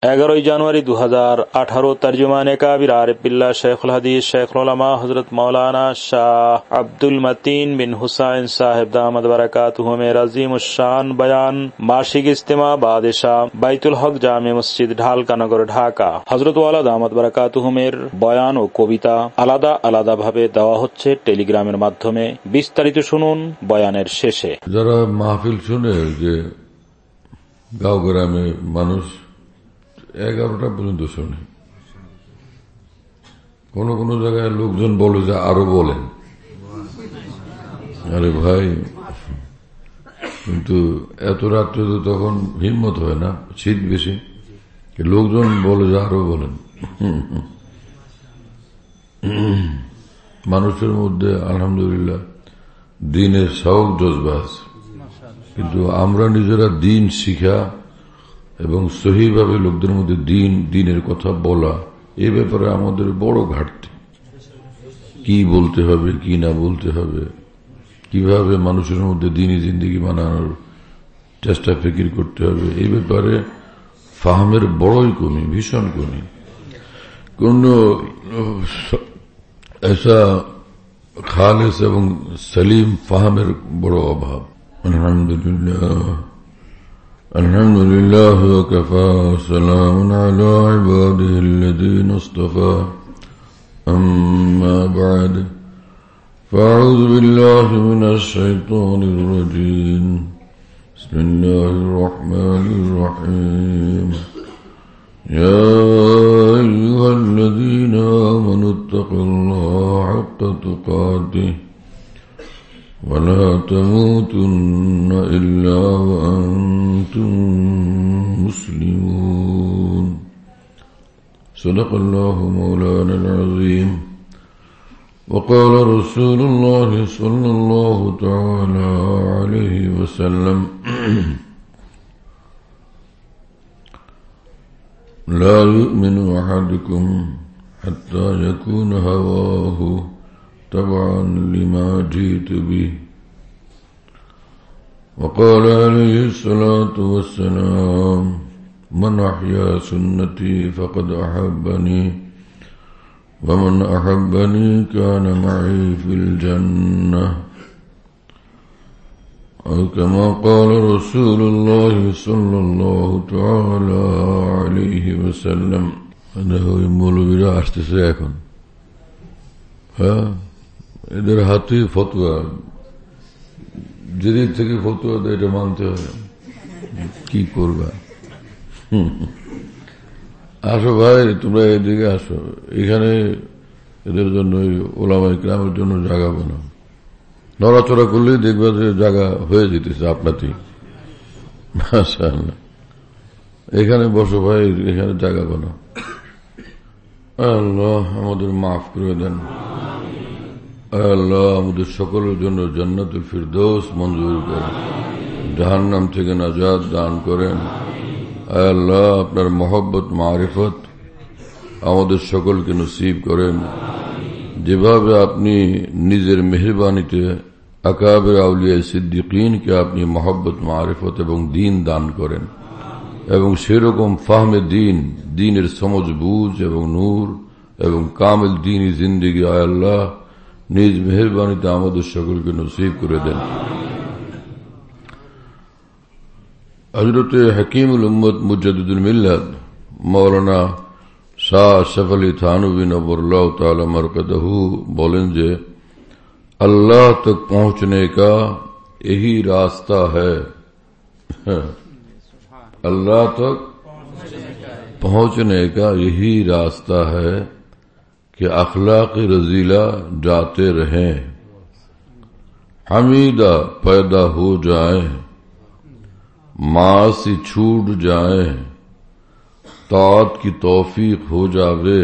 11 জানুয়ারি 2018 তর্জমানে কাবির আরিফ বিল্লাহ শেখুল হাদিস শেখুল উলামা হযরত মাওলানা শাহ আব্দুল মতিন বিন হুসাইন সাহেব দামাত বারাকাতুহু মের আযীমুশ শান বয়ান মাসিক ইজতিমা বাদশাহ বাইতুল হক জামে মসজিদ ঢালকানগর ঢাকা। হযরত ওয়ালা দামাত বারাকাতুহু মের বয়ান ও কবিতা আলাদা আলাদা ভাবে দেওয়া হচ্ছে টেলিগ্রামের মাধ্যমে। বিস্তারিত শুনুন বয়ানের শেষে। যারা মাহফিল শুনে যে গাঁও গ্রামে মানুষ 11টা পর্যন্ত শোনে, কোন কোন জায়গায় লোকজন বলে যে আরো বলেন। আরে ভাই, কিন্তু এত রাত্রে তো তখন হিম্মত হয় না, শীত বেশি, লোকজন বলে যে আরো বলেন। মানুষের মধ্যে আলহামদুলিল্লাহ দ্বীনের শৌক জজবা আছে, কিন্তু আমরা নিজেরা দ্বীন শিখা এবং সহিভাবে লোকদের মধ্যে দ্বীনের কথা বলা, এ ব্যাপারে আমাদের বড় ঘাটতি। কি বলতে হবে, কি না বলতে হবে, কিভাবে মানুষের মধ্যে দ্বীনি জিন্দেগি বানানোর চেষ্টা ফিকির করতে হবে, এই ব্যাপারে ফাহমের বড়ই কমি, ভীষণ কমি। কোন এসা খালেস এবং সলিম ফাহমের বড় অভাব। আলহামদুলিল্লাহ الحمد لله وكفى وسلام على عباده الذين اصطفى أما بعد فأعوذ بالله من الشيطان الرجيم بسم الله الرحمن الرحيم يا أيها الذين آمنوا اتقوا الله حق تقاته ولا تموتن إلا وأنتم مسلمون صدق الله مولانا العظيم وقال رسول الله صلى الله تعالى عليه وسلم لا يؤمن أحدكم حتى يكون هواه تبعا لما جئت به وقال عليه الصلاة والسلام من أحيا سنتي فقد أحبني ومن أحبني كان معي في الجنة أو كما قال رسول الله صلى الله تعالى عليه وسلم. هذا هو মৌলবীরা আসতেছে এখন, হ্যাঁ, এদের হাতে ফতোয়া, যেদিক থেকে ফতোয়া দেয় এটা মানতে হবে। কি করবা? আসো ভাই, তোমরা এদিকে আসো, এখানে এদের জন্য ওলামায়ে কেরামের জন্য জায়গা বানাও। নড়াচড়া করলেই দেখবা যে জায়গা হয়ে যেতেছে আপনাতেই। মাশাআল্লাহ, এখানে বসো ভাই, এখানে জায়গা বানাও। আল্লাহ আমাদের মাফ করে দেন। আল্লাহ আমাদের সকলের জন্য জান্নাতুল ফিরদৌস মঞ্জুর করেন, জাহান্নাম থেকে নাজাত দান করেন। আল্লাহ আপনার মহব্বত মারিফত আমাদের সকলকে নসিব করেন। যেভাবে আপনি নিজের মেহরবানিতে আকাবের আউলিয়া সিদ্দিকিনকে আপনি মহব্বত মারিফত এবং দ্বীন দান করেন, এবং সেরকম ফাহমে দ্বীনের সমঝ বুঝ এবং নূর এবং কামিল দ্বীনি জিন্দেগি আল্লাহ নিজ মেহরবানিতে আমাদের সকলকে নসিব করে দেন। হযরত হাকিমুল উম্মত মুজাদ্দিদুল মিল্লাত মাওলানা শাহ আশরাফ আলী থানভী নওয়ারুল্লাহ তাআলা মারকাদাহু বলেন যে अल्लाह तक पहुंचने का यही रास्ता है, अल्लाह तक पहुंचने का यही रास्ता है कि अखलाक रजीला जाते रहें, हमीदा पैदा हो जाए, मासी छूट जाए, तात की तौफीक हो जावे,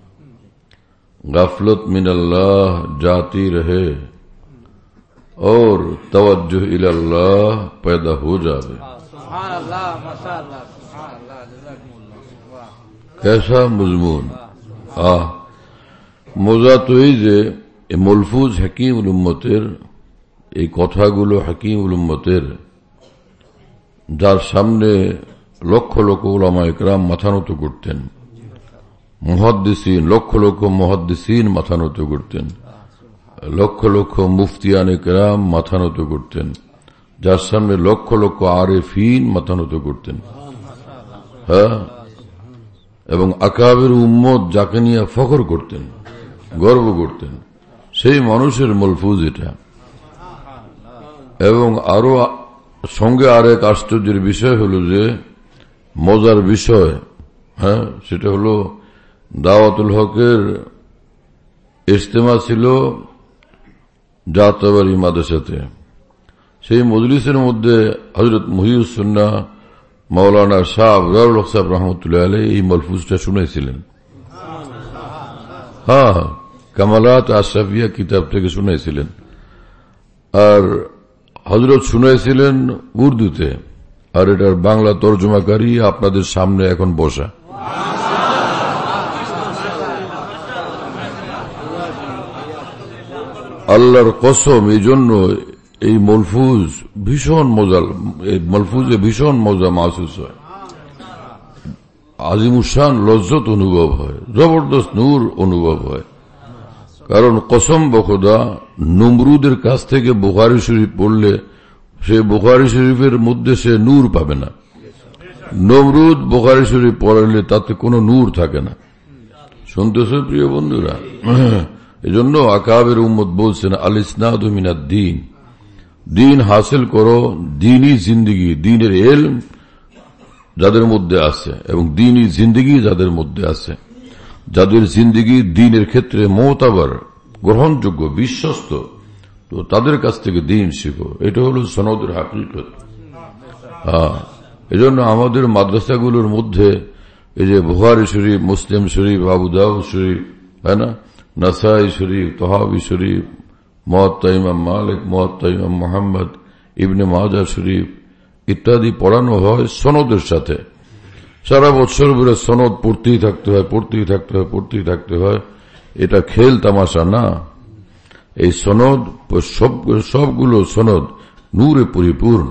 गफलत मिन अल्लाह जाती रहे और तवज्जो इल्लाह पैदा हो जावे। कैसा मजमून! মজা তো এই যে মলফুজ হাকিমুল উম্মতের, এই কথাগুলো হাকিমুল উম্মতের, যার সামনে লক্ষ লক্ষ উলামা ইকরাম মাথা নত করতেন, মুহাদ্দিসিন লক্ষ লক্ষ মুহাদ্দিসিন মাথা নত করতেন, লক্ষ লক্ষ মুফতিয়ান ইকরাম মাথা নত করতেন, যার সামনে লক্ষ লক্ষ আরেফিন মাথা নত করতেন। হ্যাঁ, এবং আকাবের উম্মত যাকে নিয়ে ফখর করতেন, গর্ব করতেন, সেই মানুষের মলফুজ এটা। এবং আরো সঙ্গে আরেক আশ্চর্যের বিষয় হলো যে, মজার বিষয়, হ্যাঁ, সেটা হলো দাওয়াতুল হকের ইজতেমা ছিল জাতবাড়ি মাদ্রাসাতে। সেই মজলিসের মধ্যে হযরত মুহিউস সুন্নাহ মাওলানা শাহ আবরারুল হক সাহেব রহমতুল্লাহ আলাইহি এই মলফুজটা শুনেছিলেন। হ্যাঁ, কামালাত আশরাফিয়া কিতাব থেকে শুনেছিলেন। আর হযরত শুনেছিলেন উর্দুতে, আর এটার বাংলা তর্জমাকারী আপনাদের সামনে এখন বসা। আল্লাহর কসম, এই জন্য এই মলফুজ ভীষণ মজা, মলফুজে ভীষণ মজা মাহসুস হয়, আজিমুশান লজ্জত অনুভব হয়, জবরদস্ত নূর অনুভব হয়। কারণ কসম বখোদা, নমরুদের কাছ থেকে বুখারী শরীফ পড়লে সে বুখারী শরীফের মধ্যে সে নূর পাবে না। নমরুদ বুখারী শরীফ পড়লে তাতে কোনো নূর থাকে না। শুনতেছ প্রিয় বন্ধুরা? এজন্য আকাবের উম্মত বলছেন, আল ইসনাদু মিনাদ দ্বীন, দ্বীন হাসিল করো, দ্বীনি জিন্দেগি, দ্বীনের ইলম যাদের মধ্যে আছে এবং দ্বীনি জিন্দেগি যাদের মধ্যে আছে, যাদের জিন্দেগি দ্বীনের ক্ষেত্রে মোতাবার, গ্রহণযোগ্য, বিশ্বস্ত, তো তাদের কাছ থেকে দ্বীন শিখো। এটা হলো সনদের হাকিকত। হ্যাঁ, এজন্য আমাদের মাদ্রাসাগুলোর মধ্যে এই যে বুখারী শরীফ, মুসলিম শরীফ, আবু দাউদ শরীফ, হয় না, নাসাই শরীফ, তহাবি শরীফ, মুওয়াত্তা ইমাম মালিক, মুওয়াত্তা ইমাম মুহাম্মদ, ইবনে মাজাহ শরীফ ইত্যাদি পড়ানো হয় সনদের সাথে। সারা বছর ধরে সনদ পড়তেই থাকতে হয়, পড়তেই থাকতে হয়, পড়তেই থাকতে হয়। এটা খেল তামাশা না। এই সনদ, সবগুলো সনদ নূরে পরিপূর্ণ।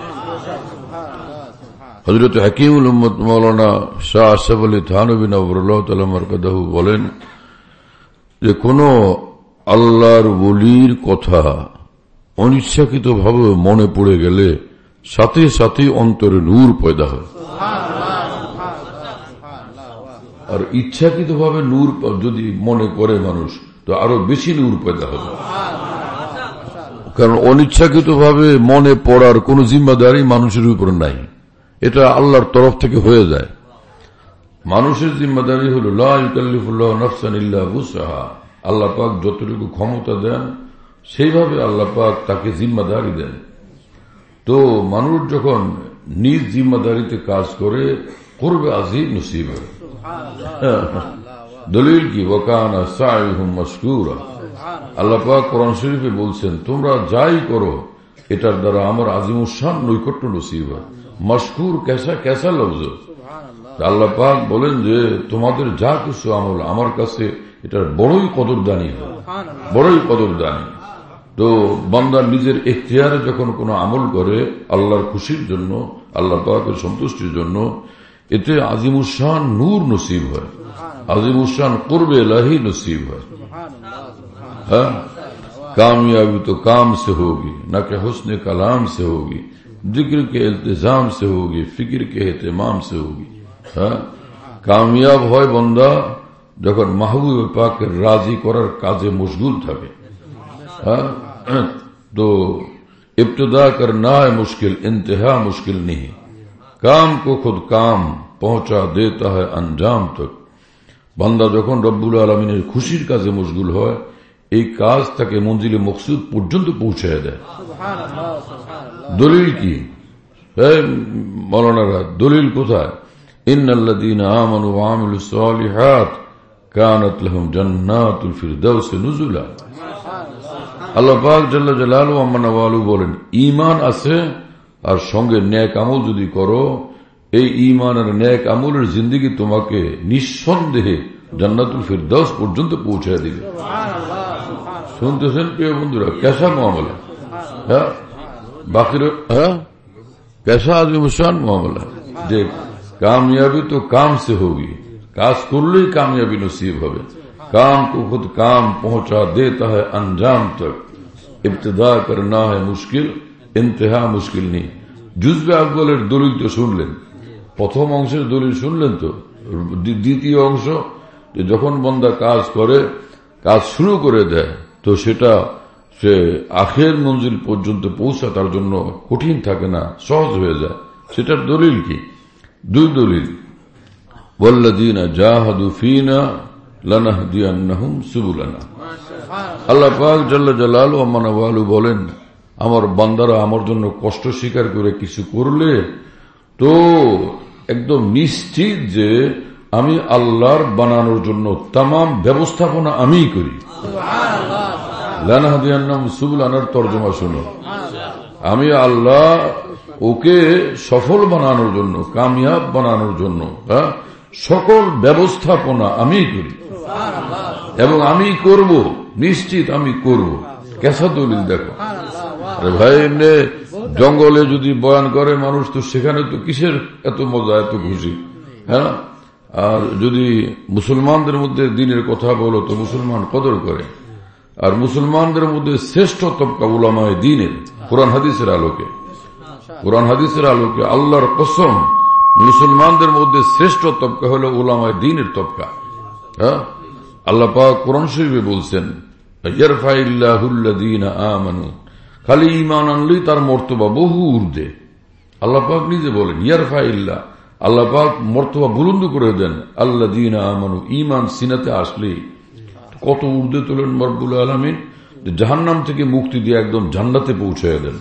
হযরত হাকিমুল উম্মত মাওলানা শাহ আশরাফ আলী থানভী নওয়ারুল্লাহ তাআলা মারকাদাহু বলেন যে, কোন আল্লাহর ওলির কথা অনিচ্ছাকৃতভাবে মনে পড়ে গেলে সাথে সাথে অন্তরে নূর পয়দা হয়, আর ইচ্ছাকৃতভাবে নূর যদি মনে করে মানুষ, তো আরো বেশি নূর পয়দা হবে। কারণ অনিচ্ছাকৃতভাবে মনে পড়ার কোন জিম্মাদারি মানুষের উপর নাই, এটা আল্লাহর তরফ থেকে হয়ে যায়। মানুষের জিম্মাদারি হল লা ইউকাল্লিফুল্লাহু নাফসান ইল্লা বুসআহা, আল্লাহ পাক যতটুকু ক্ষমতা দেন সেইভাবে আল্লাহ পাক তাকে জিম্মাদারি দেন। তো মানুষ যখন নিজ জিম্মাদারিতে কাজ করে, করবে আজিম নসিব। দলিল কি? ওয়াকানা সাইহুম মাশকুরা। আল্লাহ পাক কোরআন শরীফে বলছেন, তোমরা যাই করো এটার দ্বারা আমার আজিমুশান নৈকট্য নসিব হয়। মশকুর কেসা লফজ। আল্লাহ পাক বলেন যে তোমাদের যা কিছু আমল আমার কাছে এটার বড়ই কদরদানি হয়, বড়ই কদরদানি। তো বান্দা নিজের ইখতিয়ারে যখন কোনো আমল করে আল্লাহর খুশির জন্য, আল্লাহ পাকের সন্তুষ্টির জন্য, এতে আজিমুশান নূর নসিব হয়, আজিমুশান কুরবে ইলাহি নসিব হয়। हाँ, कामयाबी तो काम से होगी, न कि हुस्न कलाम से होगी, जिक्र के इल्तिजाम से होगी, फिक्र के एहतिमाम से होगी। हाँ, कामयाब হয় বান্দা যখন মাহবুব পাকের রাজি করার কাজে মশগুল থাকে। हाँ, तो इब्तिदा करना है मुश्किल, इंतहा मुश्किल नहीं। काम को खुद काम पहुंचा देता है अंजाम तक। বান্দা যখন রব্বুল আলামিনের খুশির কাজে মশগুল হয়, এই কাজ তাকে মঞ্জিলে মকসুদ পর্যন্ত পৌঁছায় দেয়। দলিল কি? মৌলানারা, দলিল কোথায়? ইন্নাল্লাযীনা আমানু ওয়া আমিলুস সালিহাত কানাত লাহুম জান্নাতুল ফিরদাউস নুজুলা। আল্লাহ পাক জাল্লা জালালুহু আম্মা নওয়ালু বলেন, ঈমান আছে আর সঙ্গে নেক আমল যদি করো, এই ঈমান আর নেক আমলের জিন্দেগি তোমাকে নিঃসন্দেহে জান্নাতুল ফিরদাউস পর্যন্ত পৌঁছায় দিবে। শুনতেছেন প্রিয় বন্ধুরা? কেসা মামলা, হ্যাঁ, বাকির, হ্যাঁ, কেসা আজিমুশান মামলা। যে कामयाबी तो काम से होगी, काज करलेই कामयाबी नसीब হবে। काम को खुद काम पहुंचा देता है अंजाम तक, इब्तिदा करना है मुश्किल, इंतहा मुश्किल नहीं। जुजবে আকবলের দলিল তো শুনলেন, প্রথম অংশের দলিল শুনলেন তো। দ্বিতীয় অংশ, যখন বান্দা কাজ করে, কাজ শুরু করে দেয়, তো সেটা সে আখের মঞ্জিল পর্যন্ত পৌঁছা তার জন্য কঠিন থাকে না, সহজ হয়ে যায়। সেটার দলিল কি? দুই দলিল, ওয়াল্লাযীনা জাহাদু ফীনা লানাহদিয়ান্নাহুম সুবুলানা। আল্লাহ পাক জাল্লা জালালুহু ওয়া মানওয়ালু বলেন, আমার বান্দারা আমার জন্য কষ্ট স্বীকার করে কিছু করলে তো একদম নিশ্চিত যে আমি আল্লাহর বানানোর জন্য তামাম ব্যবস্থাপনা আমিই করি। লানাহদিয়ান্নাহুম সুবুলানার তরজমা শুনো, আমি আল্লাহ ওকে সফল বানানোর জন্য, কামিয়াব বানানোর জন্য সকল ব্যবস্থাপনা আমি করি এবং আমি করব, নিশ্চিত আমি করব। কেসা দলিল দেখো। আরে ভাই, এমনি জঙ্গলে যদি বয়ান করে মানুষ, তো সেখানে তো কিসের এত মজা, এত খুশি? হ্যাঁ, আর যদি মুসলমানদের মধ্যে দিনের কথা বলো তো মুসলমান কদর করে। আর মুসলমানদের মধ্যে শ্রেষ্ঠ তবকা উলামায়ে দ্বীনের, কোরআন হাদিসের আলোকে, কোরআন হাদিসের আলোকে আল্লাহর কসম, মুসলমানদের মধ্যে শ্রেষ্ঠ তবকা হলো উলামায়ে দ্বীনের তবকা। হ্যাঁ, আল্লাহ পাক কোরআন শরীফে বলছেন, ইয়ারফাইল্লাহুল্লাযীনা আমানু, খালি ঈমান আনলেই তার মর্তবা বহু ঊর্ধ্বে। আল্লাহ পাক নিজে বলেন ইয়ারফাইল্লাহ, আল্লাহ পাক মর্তবা বুলন্দ করে দেন আল্লাযীনা আমানু, ঈমান সিনাতে আসলে কত ঊর্ধ্বে তোলেন রব্বুল আলামিন, জাহান্নাম থেকে মুক্তি দিয়ে একদম জান্নাতে পৌঁছায় দেন।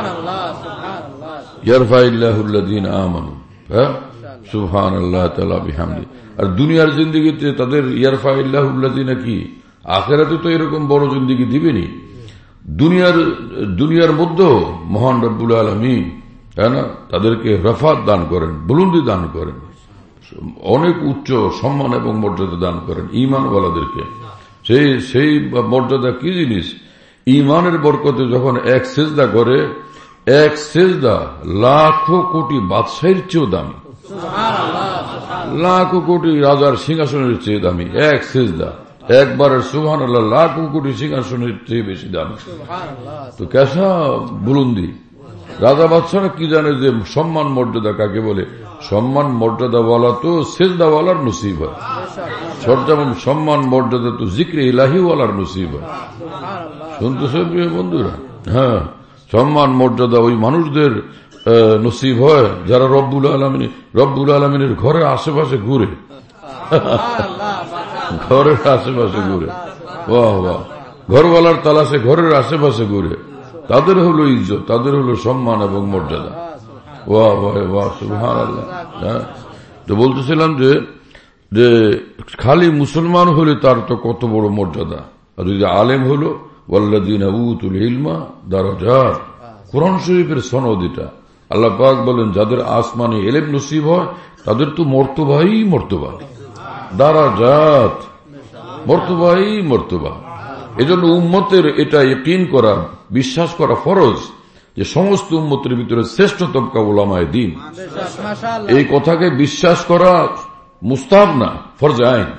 ইয়ারফাইল্লাহুল্লাযীনা আমানু, হ্যাঁ, সুবহানাল্লাহ তাআলা বিহামদি। আর দুনিয়ার জিন্দেগিতে তাদের ইয়ারফাইল্লাহুল্লাযীনা কি, আখিরাতে তো এরকম বড় জিন্দেগি দিবেনি। দুনিয়ার মধ্যেও মহান রব্বুল আলামিন, তাই না, তাদেরকে রফাত দান করেন, বুলন্দি দান করেন, অনেক উচ্চ সম্মান এবং মর্যাদা দান করেন ঈমানওয়ালাদেরকে। সেই মর্যাদা কি জিনিস? ঈমানের বরকতে যখন এক সেজদা করে, এক সেজদা লাখো কোটি বাদশাহীর চেয়েও দামি, লাখো কোটি রাজার সিংহাসনের চেয়ে দামি এক সেজদা। একবারের সুবহানাল্লাহ লাখো কোটি সিংহাসনের চেয়ে বেশি দামি। তো কেসা বুলন্দি। রাজা বাদশারা কি জানে যে সম্মান মর্যাদা কাকে বলে? সম্মান মর্যাদা বলা তো সেজদাওয়ালার নসিব হয়, যেমন সম্মান মর্যাদা তো জিক্রে ইলাহিওয়ালার নসিব হয়। শুনতেছে প্রিয় বন্ধুরা? হ্যাঁ, সম্মান মর্যাদা ওই মানুষদের নসিব হয় যারা রব্বুল আলামিনের ঘরের আশেপাশে ঘুরে, ঘরের আশেপাশে ঘুরে, বাহ বাহ, ঘরওয়ালার তালাশে ঘরের আশেপাশে ঘুরে, তাদের হলো ইজ্জত, তাদের হলো সম্মান এবং মর্যাদা। বাহ বাহ বাহ, সুবহানাল্লাহ। হ্যাঁ, তো বলতেছিলাম যে খালি মুসলমান হলে তার তো কত বড় মর্যাদা, আর যদি আলেম হলো ওয়াল্লাযীনা উতুল ইলমা দারাজাত, কোরআন শরীফের সনদ এটা। আল্লাহ পাক বলেন যাদের আসমানে ইলম নসিব হয় তাদের তো মর্তবাই মর্তবা, দারাজাত, মর্তবাই মর্তবা। এজন্য উম্মতের এটা ইয়াকিন করা, বিশ্বাস করা ফরজ যে সমস্ত উম্মতের ভিতরে শ্রেষ্ঠ তবকা উলামায়ে দ্বীন। এই কথাকে বিশ্বাস করা মুস্তাহাব না, ফরজ আইন।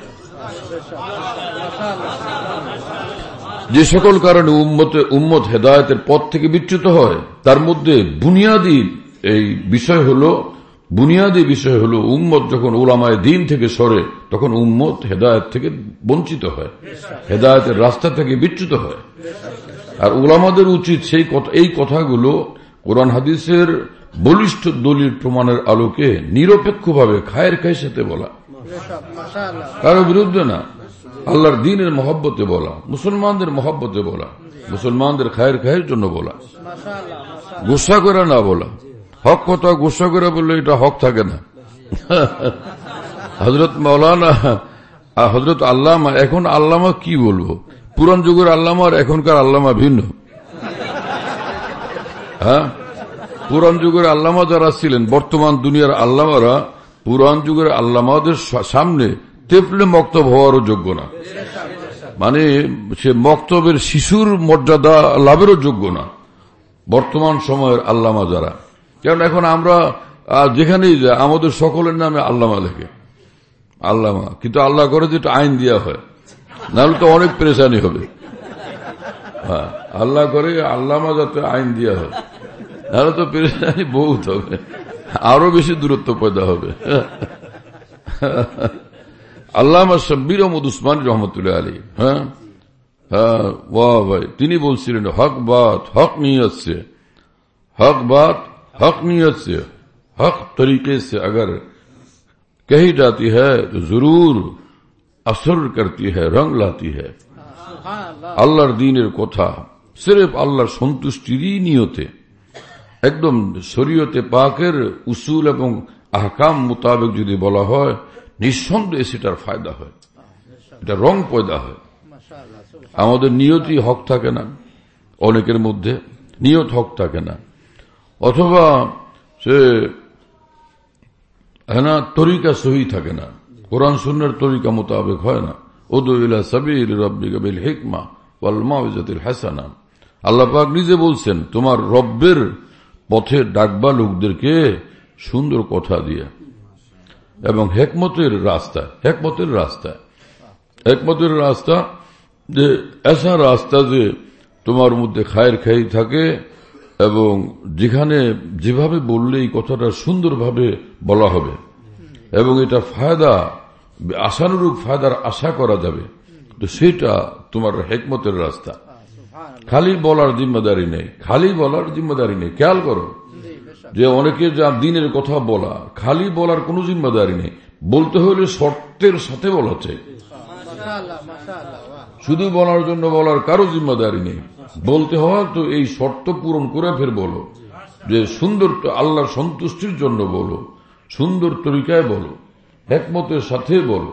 যে সকল কারণে উম্মত হেদায়েতের পথ থেকে বিচ্যুত হয়, তার মধ্যে বুনিয়াদী বিষয় হলো উম্মত যখন উলামায়ে দ্বীন থেকে সরে, তখন উম্মত হেদায়েত থেকে বঞ্চিত হয়, হেদায়েতের রাস্তা থেকে বিচ্যুত হয়। আর উলামাদের উচিত এই কথাগুলো কোরআন হাদিসের বলিষ্ঠ দলিল প্রমাণের আলোকে নিরপেক্ষভাবে খায়ের খায়ের সাথে বলা, কারো বিরুদ্ধে না, আল্লাহর দ্বীনের মহব্বতে বলা, মুসলমানদের মহব্বতে বলা, মুসলমানদের খায়ের খায়ের জন্য বলা, গুসা করে না বলা। হক কথা গুসা করে বললে এটা হক থাকে না। হযরত মাওলানা, হযরত আল্লামা, এখন আল্লামা কি বলবো, পুরান যুগের আল্লামা আর এখনকার আল্লামা ভিন্ন। হ্যাঁ, পুরান যুগের আল্লামা যারা ছিলেন, বর্তমান দুনিয়ার আল্লামারা পুরান যুগের আল্লামাদের সামনে তেফলে মক্তব হওয়ারও যোগ্য না, মানে সে মক্তবের শিশুর মর্যাদা লাভেরও যোগ্য না বর্তমান সময়ের আল্লামা যারা। কারণ এখন আমরা আর যেখানেই যায় আমাদের সকলের নামে আল্লামা লেখে, আল্লামা, কিন্তু আল্লাহ করে যেটা আইন দেওয়া হয়, নাহলে তো অনেক পেরেশানি হবে। হ্যাঁ, আল্লাহ করে আল্লামা যাতে আইন দেওয়া হয়, নাহলে তো পেরেশানি বহুত হবে, আরো বেশি দূরত্ব পয়দা হবে। আল্লামা শাব্বির আহমদ উসমানী রহমতুল্লাহ আলাইহি, হ্যাঁ হ্যাঁ, वाह भाई, তিনি বলছিলেন হক বাত হক নিয়ত से, हक बात हक नियत से, हक तरीके से अगर कही जाती है तो जरूर असर करती है, रंग लाती है। আল্লাহর দ্বীনের কথা সির্ফ আল্লাহর সন্তুষ্টিরই নিয়তে একদম শরীয়তে পাকের উসুল এবং আহকাম মোতাবেক যদি বলা হয়, নিঃসন্দেহে সেটার ফায়দা হয়, এটা রং পয়দা হয়। আমাদের নিয়তই হক থাকে না, অনেকের মধ্যে নিয়ত হক থাকে না, অথবা সে হ্যাঁ তরিকা সহি থাকে না, কোরআন সুন্নাহর তরিকা মোতাবেক হয় না। উদু ইলা সাবিল রাব্বিকা বিল হিকমা ওয়াল মাউইজাতিল হাসানা, আল্লাহ পাক নিজে বলছেন তোমার রব্বের পথে ডাকবা লোকদেরকে সুন্দর কথা দিয়ে এবং হেকমতের রাস্তা, হেকমতের রাস্তা, হেকমতের রাস্তা যে এসা রাস্তা যে তোমার মধ্যে খায়ের খাই থাকে এবং যেখানে যেভাবে বললে এই কথাটা সুন্দরভাবে বলা হবে এবং এটা ফায়দা আশানুরূপ ফায়দার আশা করা যাবে, তো সেটা তোমার হেকমতের রাস্তা। খালি বলার জিম্মেদারি নেই, খালি বলার জিম্মেদারি নেই। খেয়াল করো যে অনেকে যা দিনের কথা বলা, খালি বলার কোনো জিম্মেদারি নেই, বলতে হলে শর্তের সাথে বলা চাই। শুধু বলার জন্য বলার কারো জিম্মেদারি নেই, বলতে হয় তো এই শর্ত পূরণ করে ফের বলো, যে সুন্দর আল্লাহর সন্তুষ্টির জন্য বলো, সুন্দর তরিকায় বলো, হিকমতের সাথে বলো।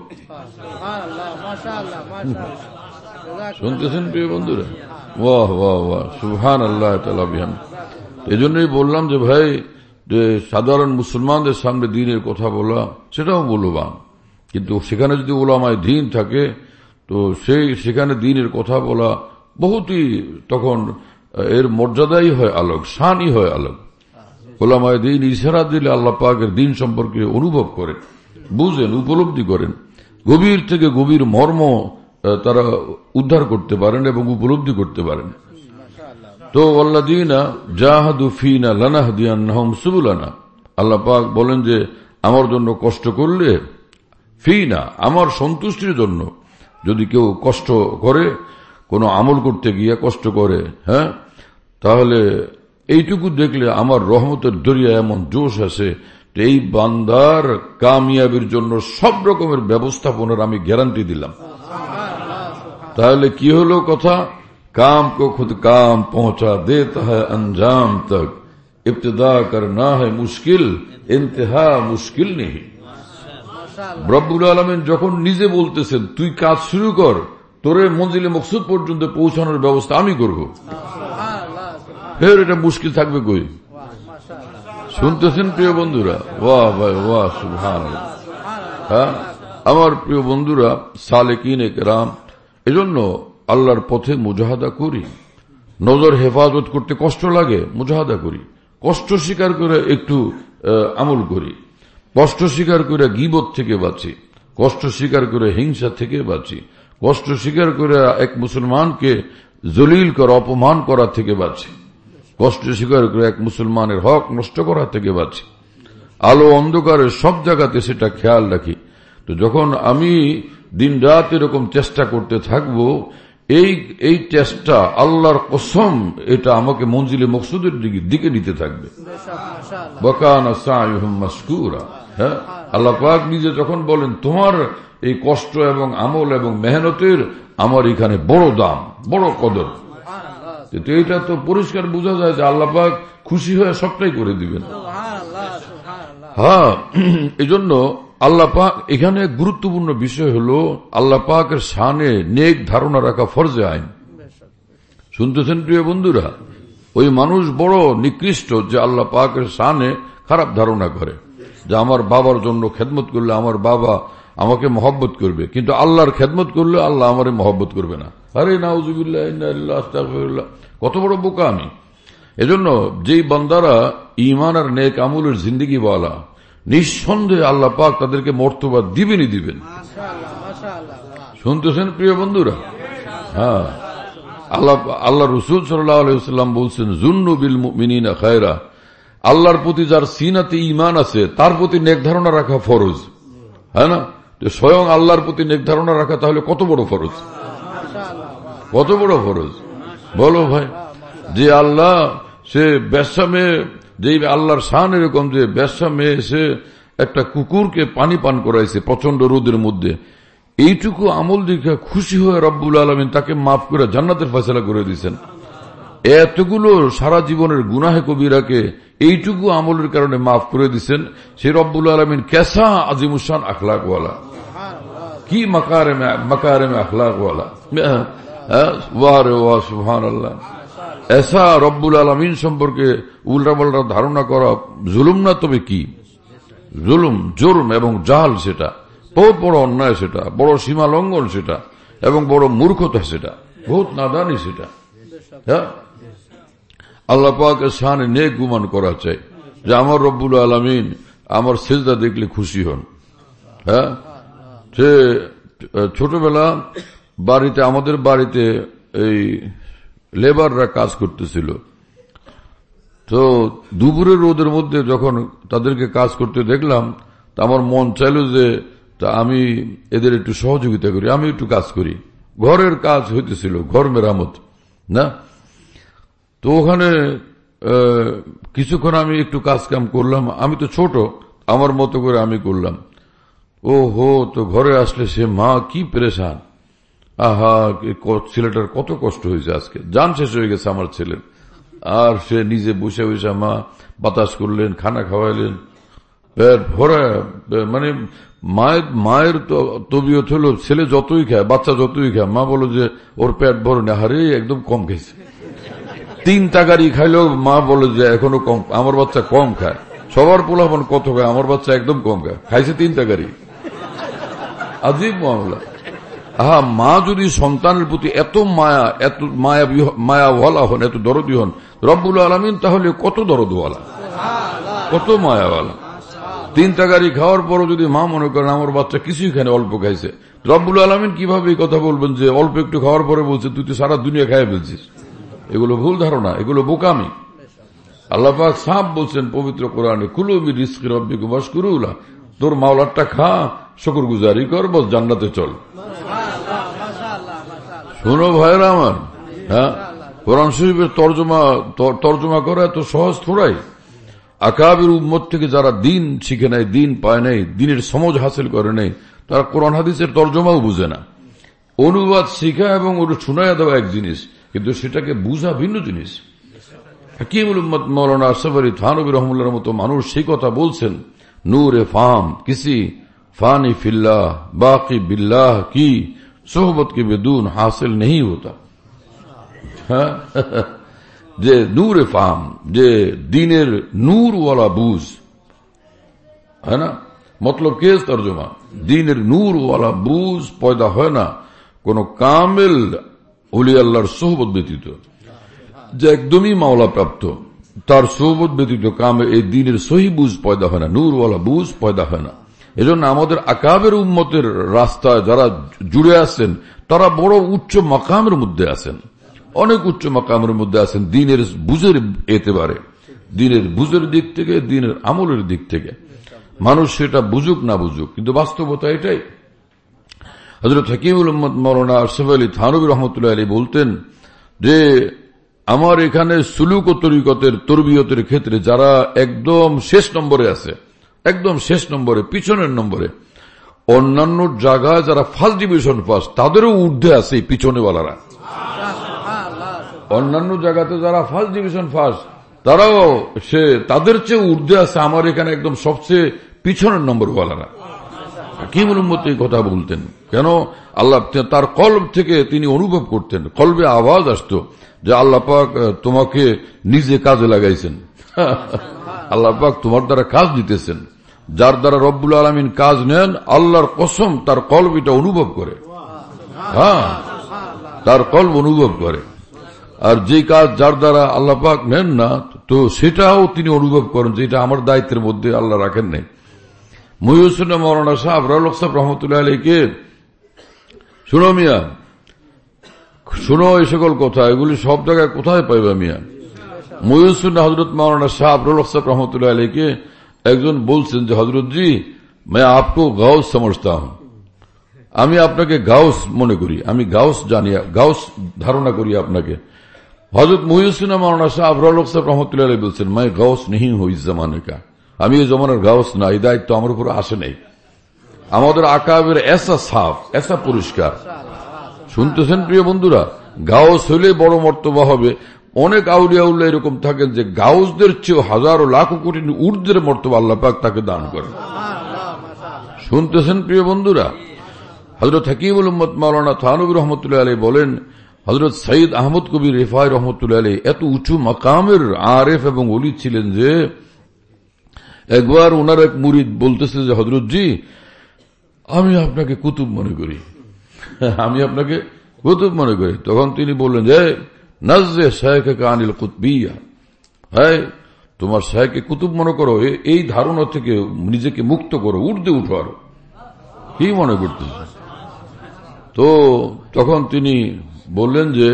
শুনতেছেন প্রিয় বন্ধুরা? ওয়াহ ওয়াহ ওয়াহ, সুবহানাল্লাহ তাআলা বিহামদিহি। এজন্যই বললাম যে ভাই, যে সাধারণ মুসলমানদের সামনে দ্বীনের কথা বলা সেটাও মূল্যবান, কিন্তু সেখানে যদি উলামায়ে দ্বীন থাকে তো সেখানে দ্বীনের কথা বলা বহুতই, তখন এর মর্যাদাই হয় আলাদা, শানই হয় আলাদা। উলামায়ে দ্বীন ইশারা দিলে আল্লাহ পাকের দ্বীন সম্পর্কে অনুভব করেন, বুঝেন, উপলব্ধি করেন, গভীর থেকে গভীর মর্ম তারা উদ্ধার করতে পারেন এবং উপলব্ধি করতে পারেন। তো আল্লাযীনা জাহাদু ফীনা লানাহদিয়ান্নাহুম সুবুলানা, আল্লাহ পাক বলেন যে আমার জন্য কষ্ট করলে, ফীনা আমার সন্তুষ্টির জন্য যদি কেউ কষ্ট করে, কোনো আমল করতে গিয়ে কষ্ট করে, হ্যাঁ, তাহলে এইটুকু দেখলে আমার রহমতের দরিয়া এমন জোশ আছে, এই বান্দার কামিয়াবির জন্য সব রকমের ব্যবস্থাপনার আমি গ্যারান্টি দিলাম। তাহলে কি হলো কথা, काम को खुद काम पहुंचा देता है अंजाम तक, इब्तिदा करना है मुश्किल इंतहा मुश्किल नहीं। রব্বুল আলামিন যখন নিজে বলতেছেন তুই কাজ শুরু কর, তোরে মঞ্জিলে মকসুদ পর্যন্ত পৌঁছানোর ব্যবস্থা আমি করব, ফের এটা মুশকিল থাকবে কই? শুনতেছেন প্রিয় বন্ধুরা? ওয়াহ ভাই ওয়াহ, সুবহানাল্লাহ। হ্যাঁ আমার প্রিয় বন্ধুরা, সালেকিনে কেরাম, এজন্য আল্লাহর পথে মুজাহাদা করি। নজর হেফাজত করতে কষ্ট লাগে, মুজাহাদা করি। কষ্ট স্বীকার করে একটু আমল করি, কষ্ট স্বীকার করে গীবত থেকে বাঁচি, কষ্ট স্বীকার করে হিংসা থেকে বাঁচি, কষ্ট স্বীকার করে এক মুসলমানকে জলিল করা, অপমান করা থেকে বাঁচি, কষ্ট স্বীকার করে এক মুসলমানের হক নষ্ট করা থেকে বাঁচি। আলো অন্ধকারের সব জায়গাতে সেটা খেয়াল রাখি। তো যখন আমি দিন রাত এরকম চেষ্টা করতে থাকবো, এই চেষ্টা আল্লাহর কসম এটা আমাকে মঞ্জিলে মকসুদের দিকে নিতে থাকবে। ওয়াকানা সাইয়ুহুম মাশকুরা। হ্যাঁ, আল্লাহ পাক নিজে যখন বলেন তোমার এই কষ্ট এবং আমল এবং মেহনতের আমার এখানে বড় দাম, বড় কদর, তো এটা তো পরিষ্কার বোঝা যায় যে আল্লাহ পাক খুশি হয়ে সবটাই করে দিবেন। হ্যাঁ, এজন্য আল্লাহ পাক এখানে গুরুত্বপূর্ণ বিষয় হলো আল্লাহ পাকের শানে নেক ধারণা রাখা ফরজে আইন। শুনতেছেন প্রিয় বন্ধুরা? ওই মানুষ বড় নিকৃষ্ট যে আল্লাহ পাকের শানে খারাপ ধারণা করে, যে আমার বাবার জন্য খেদমত করলে আমার বাবা আমাকে মহব্বত করবে, কিন্তু আল্লাহর খেদমত করলে আল্লাহ আমারে মহব্বত করবে না। আরে নাউজুবিল্লাহ, ইন্না লিল্লাহি ওয়া ইন্না ইলাইহি রাজিউন। কত বড় বোকা আমি! এজন্য যেই বান্দারা ঈমান আর নেক আমলের জিন্দেগি ওয়ালা, নিঃসন্দেহে আল্লাহ পাক তাদেরকে মর্তবা দিবেনই দিবেন। শুনতেছেন প্রিয় বন্ধুরা? হ্যাঁ, আল্লাহ রসুল সাল্লাল্লাহু আলাইহি ওয়াসাল্লাম বলছেন, জুন্নু বিল মুমিনিনা খায়রা। আল্লাহর প্রতি যার সিনাতে ঈমান আছে তার প্রতি নেক ধারণা রাখা ফরজ, হ্যাঁ না? স্বয়ং আল্লাহর প্রতি নেক ধারণা রাখা তাহলে কত বড় ফরজ, কত বড় ফরজ বলো ভাই। যে আল্লাহ সে বেশ্যা মেয়ে, যে আল্লাহর শান এরকম যে বেশ্যা মেয়ে সে একটা কুকুরকে পানি পান করাইছে প্রচন্ড রোদের মধ্যে, এইটুকু আমল দেখে খুশি হয়ে রব্বুল আলামিন তাকে মাফ করে জান্নাতের ফয়সালা করে দিয়েছেন। এতগুলো সারা জীবনের গুনাহে কবিরাকে এইটুকু আমলের কারণে মাফ করে দিচ্ছেন। সে রব্বুল আলামিন কেসা আজিমুসান আখলাকওয়ালা, কি মাকারেমে আখলাকওয়ালা, সুবহানাল্লাহ। এসা রব্বুল আলামিন সম্পর্কে উল্টাপাল্টা ধারণা করা জুলুম না? তবে কি জুলুম, জুরম এবং জাল, সেটা বহুত বড় অন্যায়, সেটা বড় সীমা লঙ্ঘন, সেটা এবং বড় মূর্খতা, সেটা বহুত নাদানি, সেটা। হ্যাঁ, আল্লাহ পাকের শানে নেক গুমান করা চাই যে আমার রব্বুল আলামিন আমার সিজদা দেখলে খুশি হন। হ্যাঁ, সে ছোটবেলা বাড়িতে, আমাদের বাড়িতে এই লেবাররা কাজ করতেছিল, তো দুপুরের রোদের মধ্যে যখন তাদেরকে কাজ করতে দেখলাম, তা আমার মন চাইল যে তা আমি এদের একটু সহযোগিতা করি, আমি একটু কাজ করি। ঘরের কাজ হইতেছিল, ঘর মেরামত না। তো ওখানে কিছুক্ষণ আমি একটু কাজ কাম করলাম। আমি তো ছোট, আমার মতো করে আমি করলাম। ও হো, তো ঘরে আসলে সে মা কি পেরেশান, আহা ছেলেটার কত কষ্ট হয়েছে, আজকে জান শেষ হয়ে গেছে আমার ছেলের। আর সে নিজে বসে বসে মা বাতাস করলেন, খানা খাওয়াইলেন, পেট ভরা। মানে মায়ের তবিয়ত হলো ছেলে যতই খায়, বাচ্চা যতই খায়, মা বলো যে ওর পেট ভরে না, হারে একদম কম খাইছে। 3 টাকারই খাইলেও মা বলে যে এখনো কম, আমার বাচ্চা কম খায়। সবার পোলাপন কত খায়, আমার বাচ্চা একদম কম খায়, খাইছে 3 টাকারই। আজীব মামলা। আহা, মা যদি সন্তানের প্রতি এত মায়া, এত মায়াওয়ালা হন, এত দরদি হন রব্বুল আলামিন, তাহলে কত দরদওয়ালা, কত মায়াওয়ালা। 3 টাকারই খাওয়ার পরও যদি মা মনে করেন আমার বাচ্চা কিছুই খায়, অল্প খাইছে, রব্বুল আলামিন কিভাবে এই কথা বলবেন যে অল্প একটু খাওয়ার পরে বলছে তুই তো সারা দুনিয়া খাইয়ে ফেলছিস? এগুলো ভুল ধারণা, এগুলো বোকামি। আল্লাহ পাক সাফ বলছেন পবিত্র কোরআনে, কুলু মির রিজকি রাব্বিকুম ওয়াশকুরু লাহ, তোর মাওলারটা খা, শুকরগুজারি কর, বস জান্নাতে চল। শোনো ভাইরা আমার, হ্যাঁ, কোরআন শরীফের তর্জমা করা এত সহজ থোড়াই। আকাবির উম্মত থেকে যারা দিন শিখে নাই, দিন পায় নাই, দিনের সমঝ হাসিল করে নাই, তারা কোরআন হাদিসের তর্জমাও বুঝে না। অনুবাদ শিখা এবং ওটা শুনাইয়া দেওয়া এক জিনিস, কিন্তু সেটাকে বুঝা ভিন্ন জিনিস। হাকিমুল উম্মত মৌলানা আশরাফ আলী থানভী রহমাতুল্লাহর মতো মানুষ সেই কথা বলছেন, নূরে ফাহম কিসি ফানি ফিল্লাহ বাকি বিল্লাহ কি सोहबत के बेदून हासिल नहीं होता। হ্যাঁ, যে নূরে ফাহম, যে দিনের নূর ওয়ালা বুঝ, है ना, मतलब के तर्जुमा, দিনের নূর ওয়ালা বুঝ পয়দা হয় না কোন কামেল ওলি আল্লাহর সোহবত ব্যতীত। যে একদমই মাওলা প্রাপ্ত, তার সোহবত ব্যতীত কামেল এই দিনের সহি বুঝ পয়দা হয় না, নূর ওয়ালা বুঝ পয়দা হয় না। এজন্য আমাদের আকাবের উম্মতের রাস্তায় যারা জুড়ে আছেন, তারা বড় উচ্চ মাকামের মধ্যে আছেন, অনেক উচ্চ মাকামের মধ্যে আছেন, দিনের বুঝের এতেবারে, দিনের বুঝের দিক থেকে, দিনের আমলের দিক থেকে। মানুষ সেটা বুঝুক না বুঝুক, কিন্তু বাস্তবতা এটাই। হযরত হাকিমুল উম্মত মাওলানা আশরাফ আলী থানভী রহমাতুল্লাহ আলাইহি বলতেন যে আমার এখানে সুলুক ও তরিকতের তরবিয়তের ক্ষেত্রে যারা একদম শেষ নম্বরে আছে, একদম শেষ নম্বরে, পিছনের নম্বরে, অন্যান্য জায়গায় যারা ফার্স্ট ডিভিশন ফার্স্ট, তাদেরও ঊর্ধ্বে আছে পিছনেওয়ালারা। অন্যান্য জায়গাতে যারা ফার্স্ট ডিভিশন ফার্স্ট, তারাও তাদের চেয়ে ঊর্ধ্বে আছে আমার এখানে একদম সবচেয়ে পিছনের নম্বরওয়ালারা। হাকিমুল উম্মত এই কথা বলতেন কেন? আল্লাহ তার কলব থেকে তিনি অনুভব করতেন, কলবে আওয়াজ আসতো যে আল্লাহ পাক তোমাকে নিজে কাজে লাগাইছেন, আল্লাহ পাক তোমার দ্বারা কাজ দিতেছেন। যার দ্বারা রব্বুল আলামিন কাজ নেন, আল্লাহর কসম তার কলব এটা অনুভব করে। হ্যাঁ, তার কলব অনুভব করে। আর যে কাজ যার দ্বারা আল্লাহ পাক নেন না, তো সেটাও তিনি অনুভব করেন যে এটা আমার দায়িত্বের মধ্যে আল্লাহ রাখেন নাই। মহিউদ্দিন মৌলানা শাহ আবরারুল হক সাহেব রহমতুল্লাহ আলাইকে, শুনো মিয়া, শুনো এই সকল কথা, এগুলি সব জায়গায় কোথায় পাইবা মিয়া। মহিউদ্দিন হজরত মৌলানা শাহ আবরারুল হক সাহেব রহমতুল্লাহ আলাইকে একজন বলছেন যে হজরত জি मैं आपको गाउस समझता हूं, আমি আপনাকে গাউস মনে করি, আমি গাউস জানি, গাউস ধারণা করি আপনাকে। হযরত মুহিউদ্দিন মাওলানা শাহ আবরারুল হক সাহেব রাহমাতুল্লাহ আলাইহি বলছেন, मैं गाउस नहीं हूं इस जमाने का, আমি এই জমানার গাউস না, এই দায়িত্ব আমার উপর আসে নাই। আমাদের আকাবের এসা সাফ, এসা পরিষ্কার। শুনতেছেন প্রিয় বন্ধুরা, গাউস হইলে বড় মর্তবা হবে। অনেক আউলিয়া উল্লাহ এরকম থাকেন যে গাউসদের চেয়ে হাজারো লাখ কোটি ঊর্ধ্বের মর্তবা আল্লাহ পাক তাকে দান করেন। শুনতেছেন প্রিয় বন্ধুরা, হযরত হাকিমুল উম্মত মাওলানা থানভী রহমতুল্লাহ আলাইহি বলেন, হযরত সৈয়দ আহমদ কবির রিফাই রহমতুল্লাহ আলাইহি এত উঁচু মাকামের আরেফ এবং ওলি ছিলেন যে একবার ওনার এক মুরিদ বলতেছে যে হযরত জি আমি আপনাকে কুতুব মনে করি, আমি আপনাকে কুতুব মনে করি। তখন তিনি বললেন যে নাজ্জে শাইখকে আনিল কুতবিয়া, হ্যাঁ তোমার শাইখকে কুতুব মনে করো, এই ধারণা থেকে নিজেকে মুক্ত করো, ঊর্ধ্বে উঠো। আর কি মনে করতেছে? তো তখন তিনি বললেন যে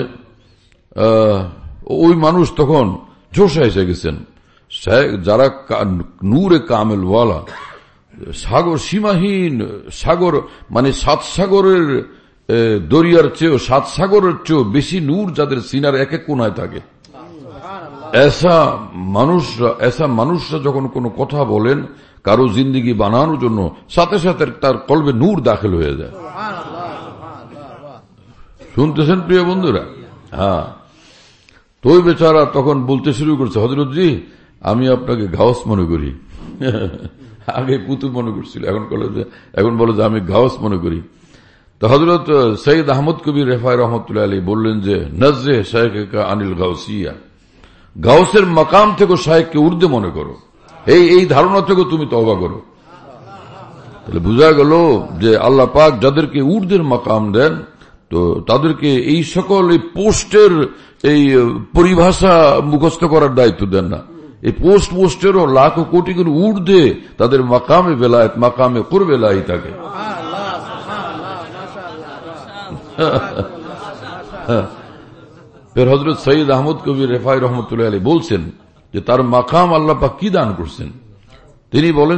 ওই মানুষ তখন জোশে এসে গেছেন, যারা নূরে কামেলওয়ালা, সাগর সীমাহীন সাগর, মানে 7 সাগরের দরিয়ার চেয়েও 7 সাগরের চেয়েও বেশি নূর যাদের সিনার এক এক কোনায় থাকে, এসা মানুষরা যখন কোনো কথা বলেন কারো জিন্দিগি বানানোর জন্য, সাথে সাথে তার কলবে নূর দাখিল হয়ে যায়। শুনতেছেন প্রিয় বন্ধুরা? হ্যাঁ, তো ওই বেচারা তখন বলতে শুরু করছে, হযরত জি আমি আপনাকে গাউস মনে করি। আগে কুতুব মনে করছিল, এখন বলে যে আমি গাউস মনে করি। তো হযরত সৈয়দ আহমদ কবির রিফাই রহমতুল্লাহ আলাইহি বললেন যে নজ্জে শাইখকে আনিল গাউসিয়া, গাউসের মাকাম থেকে শাইখকে ঊর্ধ্বে মনে করো, এই ধারণা থেকে তুমি তওবা করো। তাহলে বোঝা গেল যে আল্লাহ পাক যাদেরকে ঊর্ধ্বের মাকাম দেন, তো তাদেরকে এই সকল এই পোস্টের এই পরিভাষা মুখস্থ করার দায়িত্ব দেন না। এই পোস্টেরও লাখ কোটি গুণ ঊর্ধ্বে তাদের মাকামে বেলায়েত, মাকামে কুরবে লাই থাকে। ফের হযরত সৈয়দ আহমদ কবির রিফাই রহমতুল্লাহ আলাইহি বলছেন যে তার মাকাম আল্লাহ পাক কি দান করছেন। তিনি বলেন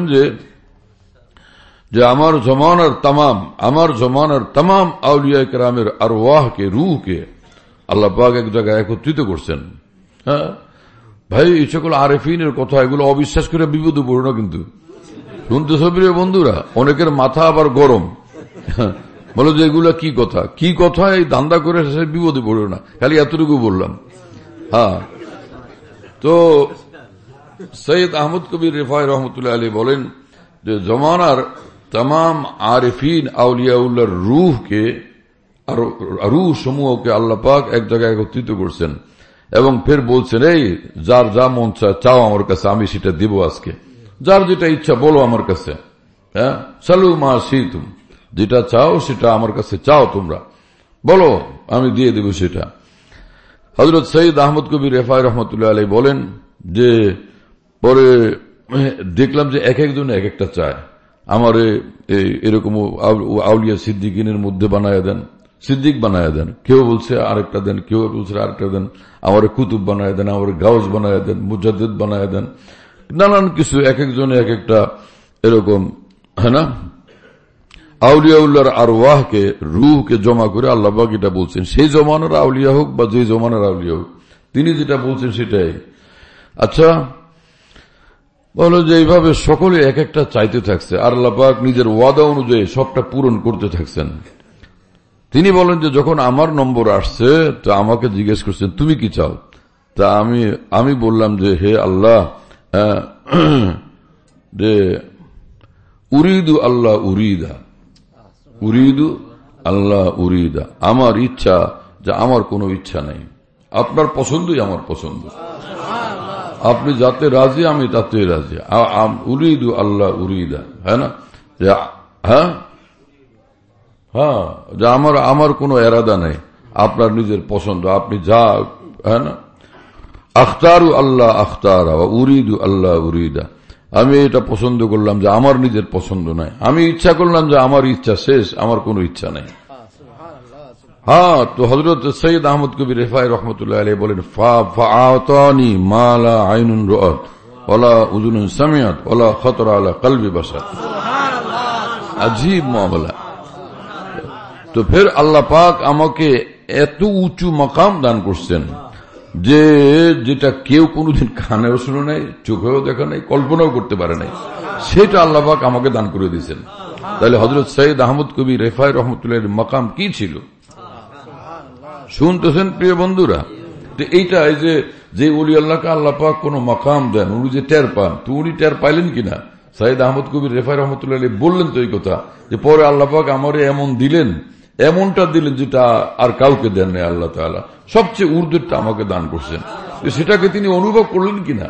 যে আমার জমানার तमाम আউলিয়া কেরামের আরওয়াহকে, রূহকে আল্লাহ পাক এক জায়গায় একত্রিত করছেন। হ্যাঁ ভাই, এই সকল আরেফিনের কথা এগুলো অবিশ্বাস করে বিপদে পড়ো না কিন্তু। শুনতে প্রিয় বন্ধুরা, অনেকের মাথা আবার গরম, বলো যে এগুলা কি কথা, এই ধান্দা করে বিপদে পড়ো না, খালি এতটুকু বললাম। হ্যাঁ, তো সৈয়দ আহমদ কবির রিফাই রহমতুল্লাহ আলাইহি বলেন যে জমানার तमाम আরেফিন আউলিয়াউল্লাহর রূহকে, আর রূহ সমূহকে আল্লাহ পাক এক জায়গায় একত্রিত করছেন এবং ফের বলছেন, এই যার যা মন চাও আমার কাছে, আমি সেটা দিব আজকে, যার যেটা ইচ্ছা বলো আমার কাছে। হ্যাঁ, সালু মা শিতুম, যেটা চাও সেটা আমার কাছে চাও, তোমরা বলো আমি দিয়ে দেব সেটা। হযরত সৈয়দ আহমদ কবির রিফাই রহমতুল্লাহ আলাইহি বলেন যে পরে দেখলাম যে এক একজন এক একটা চায়, আমার এরকম আউলিয়া সিদ্দিকিনের মধ্যে বানায় দেন, সিদ্দিক বানায় দেন, কেউ বলছে আরেকটা দেন, কেউ বলছে আরেকটা দেন, আমার কুতুব বানায় দেন, আমার গাউস বানায় দেন, মুজাদ্দিদ বানায় দেন, নানান কিছু এক একজনে এক একটা এরকম, হ্যাঁ না, আউলিয়াউল্লাহর আরওয়াহকে, রূহকে জমা করে আল্লাহ পাক এটা বলছেন। সেই জমানার আউলিয়া হোক বা যে জমানার আউলিয়া হোক, তিনি যেটা বলছেন সেটাই। আচ্ছা, বলো যে এইভাবে সকলে এক একটা চাইতে থাকছে, আর আল্লাহ পাক নিজের ওয়াদা অনুযায়ী সবটা পূরণ করতে থাকছেন। তিনি বলেন যে যখন আমার নম্বর আসছে তো আমাকে জিজ্ঞেস করছেন তুমি কি চাও, তা আমি বললাম যে হে আল্লাহ, যে উরিদু আল্লাহ উরিদা, আমার ইচ্ছা যে আমার কোনো ইচ্ছা নেই, আপনার পছন্দই আমার পছন্দ, আপনি যাতে রাজি আমি তাতে রাজি, উরিদু আল্লাহ উরিদা, হ্যাঁ না, হ্যাঁ হ্যাঁ, যে আমার কোনো এরাদা নেই, আপনার নিজের পছন্দ, আপনি যা হ্যাঁ না, আখতারু আল্লাহ আখতারা ওয়া উরিদু আল্লাহ উরিদা, আমি এটা পছন্দ করলাম যে আমার নিজের পছন্দ নাই, আমি ইচ্ছা করলাম যে আমার ইচ্ছা শেষ, আমার কোনো ইচ্ছা নাই। হ্যাঁ, তো হযরত সৈয়দ আহমদ কবির রিফাই রহমতুল্লাহ আলাইহি বলেন, ফাআতানি মা লা আইনুন রাআত ওয়ালা উযুনুন সামিআত ওয়ালা খাতারা আলা কলবি বাশার। আজীব মামলা। তো ফের আল্লাহ পাক আমাকে এত উঁচু মাকাম দান করছেন যে যেটা কেউ কোনোদিন কানেও শুনে নাই, চোখেও দেখা নাই, কল্পনাও করতে পারে নাই, সেটা আল্লাহ পাক আমাকে দান করে দিয়েছেন। তাহলে হযরত সৈয়দ আহমদ কবির রিফাই রহমতুল্লাহের মাকাম কি ছিল শুনতেছেন প্রিয় বন্ধুরা? তো এইটা এই যে ওলি আল্লাহকে আল্লাহ পাক কোন মাকাম দেন, উনি যে টের পান, তো উনি টের পাইলেন কিনা? সৈয়দ আহমদ কবির রিফাই রহমতুল্লাহ বললেন তো এই কথা যে পরে আল্লাহ পাক আমারে এমন দিলেন, এমনটা দিলেন যেটা আর কাউকে দেন নাই আল্লাহ তাআলা, সবচেয়ে উর্ধেরটা আমাকে দান করছেন। সেটাকে তিনি অনুভব করলেন কিনা?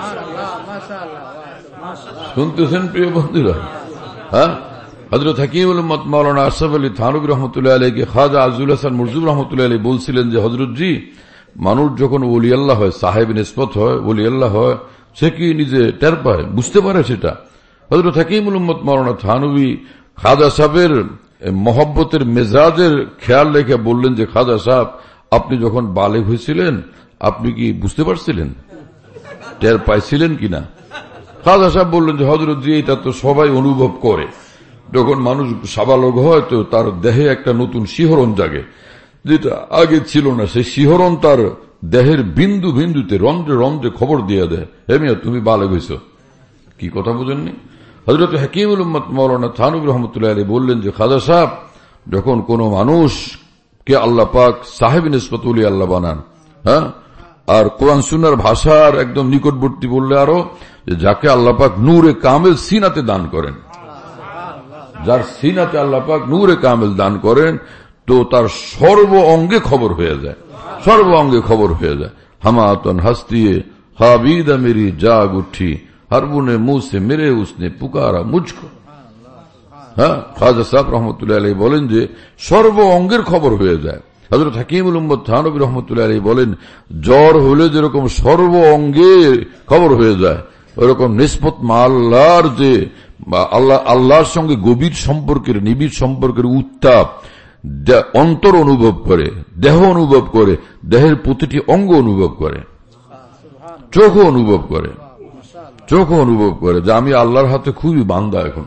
শুনতেছেন প্রিয় বন্ধুরা? হ্যাঁ, হযরত হাকিমুল উম্মত মাওলানা আশরাফ আলী থানভী রহমতুল্লাহ আলাইহি খাজা আজুল হাসান মুরজুব রহমতুল্লাহ আলাইহি বলছিলেন যে হযরত জি, মানুষ যখন ওলি আল্লাহ হয়, সাহেব নিসবত হয়, ওলি আল্লাহ হয়, সে কি নিজে টের পায়, বুঝতে পারে সেটা? হযরত হাকিমুল উম্মত মাওলানা থানভী খাজা সাহেবের মহব্বতের মেজাজের খেয়াল রেখে বললেন যে খাজা সাহেব, আপনি যখন বালেগ হয়েছিলেন আপনি কি বুঝতে পারছিলেন, টের পাইছিলেন কিনা? খাজা সাহেব বললেন যে হযরত জি, এটা তো সবাই অনুভব করে, যখন মানুষ সাবালক হয় তো তার দেহে একটা নতুন শিহরণ জাগে, যেটা আগে ছিল না। সেই শিহরণ তার দেহের বিন্দু বিন্দুতে, রন্ধ্রে রন্ধ্রে খবর দিয়ে দেয়, হে মিয়া তুমি বালেগ হইছ। কি কথা বুঝেননি? হযরত হাকিমুল উম্মত মাওলানা থানভী রহমতুল্লাহ আলাইহি বললেন যে খাজা সাহেব, যখন কোন মানুষকে আল্লাহ পাক সাহেব নিসবত ওলি আল্লাহ বানান, হ্যাঁ, আর কোরআন সুন্নাহর ভাষার একদম নিকটবর্তী বললে আরো, যাকে আল্লাহ পাক নূরে কামেল সিনাতে দান করেন, যার সিনাতে আল্লাহ পাক নূরে কামেল দান করেন, তো তার সর্ব অঙ্গে খবর হয়ে যায়, সর্ব অঙ্গে খবর হয়ে যায়। হামাতন হাস্তিয়ে হাবিদা মেরি জাগ উঠি, হরবুনে মুহ সে মেরে উসনে পুকারা মুঝকো। হ্যাঁ, খাজা সাহেব রহমতুল্লাহ আলাইহি বলেন যে সর্ব অঙ্গের খবর হয়ে যায়। হযরত হাকিমুল উম্মত থানভী রহমতুল্লাহ আলাইহি বলেন, জ্বর হলে যেরকম সর্ব অঙ্গে খবর হয়ে যায়, ওরকম নিসবত আল্লাহর যে আল্লাহর সঙ্গে গভীর সম্পর্কের, নিবিড় সম্পর্কের উত্তাপ অন্তর অনুভব করে, দেহ অনুভব করে, দেহের প্রতিটি অঙ্গ অনুভব করে, চোখও অনুভব করে, চোখও অনুভব করে যে আমি আল্লাহর হাতে খুবই বান্দা এখন।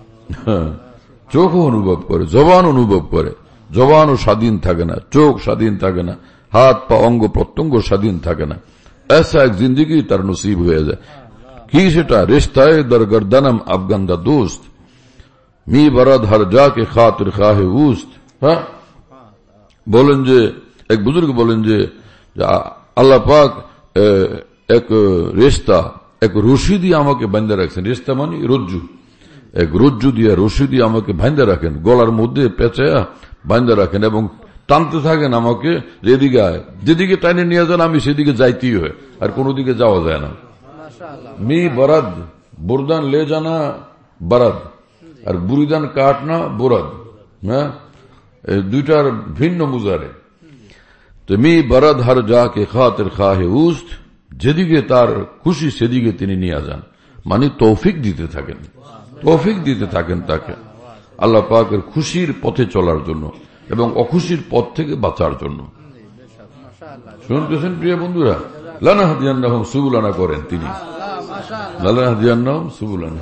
চোখও অনুভব করে, জবান অনুভব করে, জবানও স্বাধীন থাকে না, চোখ স্বাধীন থাকে না, হাত পা অঙ্গ প্রত্যঙ্গ স্বাধীন থাকে না। ऐसा এক জিন্দগি তার নসিব হয়ে যায়। কি সেটা? রিশতায়ে দরগর্দানম আফগান্দা দোস্ত, মি বরদ হর যা কে খাতির খাহে উস্ত। হ্যাঁ, বলেন যে এক বুজুর্গ বলেন যে আল্লাহ পাক এক রিশতা, এক রশি দিয়ে আমাকে বাঁধা রাখছেন। রিশতা মানে রজ্জু, এক রজ্জু দিয়ে, রশি দিয়ে আমাকে বাঁধা রাখেন, গলার মধ্যে পেঁচায়া বাঁধা রাখেন এবং টানতে থাকেন আমাকে, যেদিকে যেদিকে টাইনে নিয়ে যান আমি সেদিকে যাইতেই হয়, আর কোনো দিকে যাওয়া যায় না। মি বরাদ, বুরদান লে জানা বরাদ, আর বুরিদান কাটনা বোরাদ। হ্যাঁ, দুইটার ভিন্ন মুজারে। তো মি বরাদ হর যা কে খাতির খাহে উস্ত, যেদিকে তার খুশি সেদিকে তিনি নিয়ে যান, মানে তৌফিক দিতে থাকেন, তৌফিক দিতে থাকেন তাকে আল্লাহ পাকের খুশির পথে চলার জন্য এবং অখুশির পথ থেকে বাঁচার জন্য। শুনতেছেন প্রিয় বন্ধুরা? লানাহদিয়ান্নাহুম সুবুলানা করেন তিনি, লানাহদিয়ান্নাহুম সুবুলানা।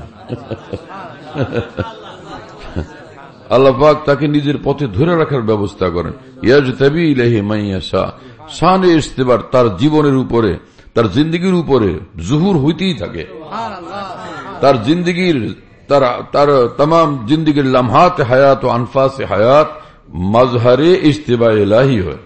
আল্লাহ পাক তাকে নিজের পথে ধরে রাখার ব্যবস্থা করেন। ইয়াজতাবি ইলাইহি মান ইয়াশা, শানে ইস্তেবার তার জীবনের উপরে, তার জিন্দেগির উপরে জুহুর হইতেই থাকে। তার জিন্দেগির, তার तमाम জিন্দেগির লমহাত হায়াত ও আনফাস হায়াত মজহরে ইস্তিবা ইলাহি হয়।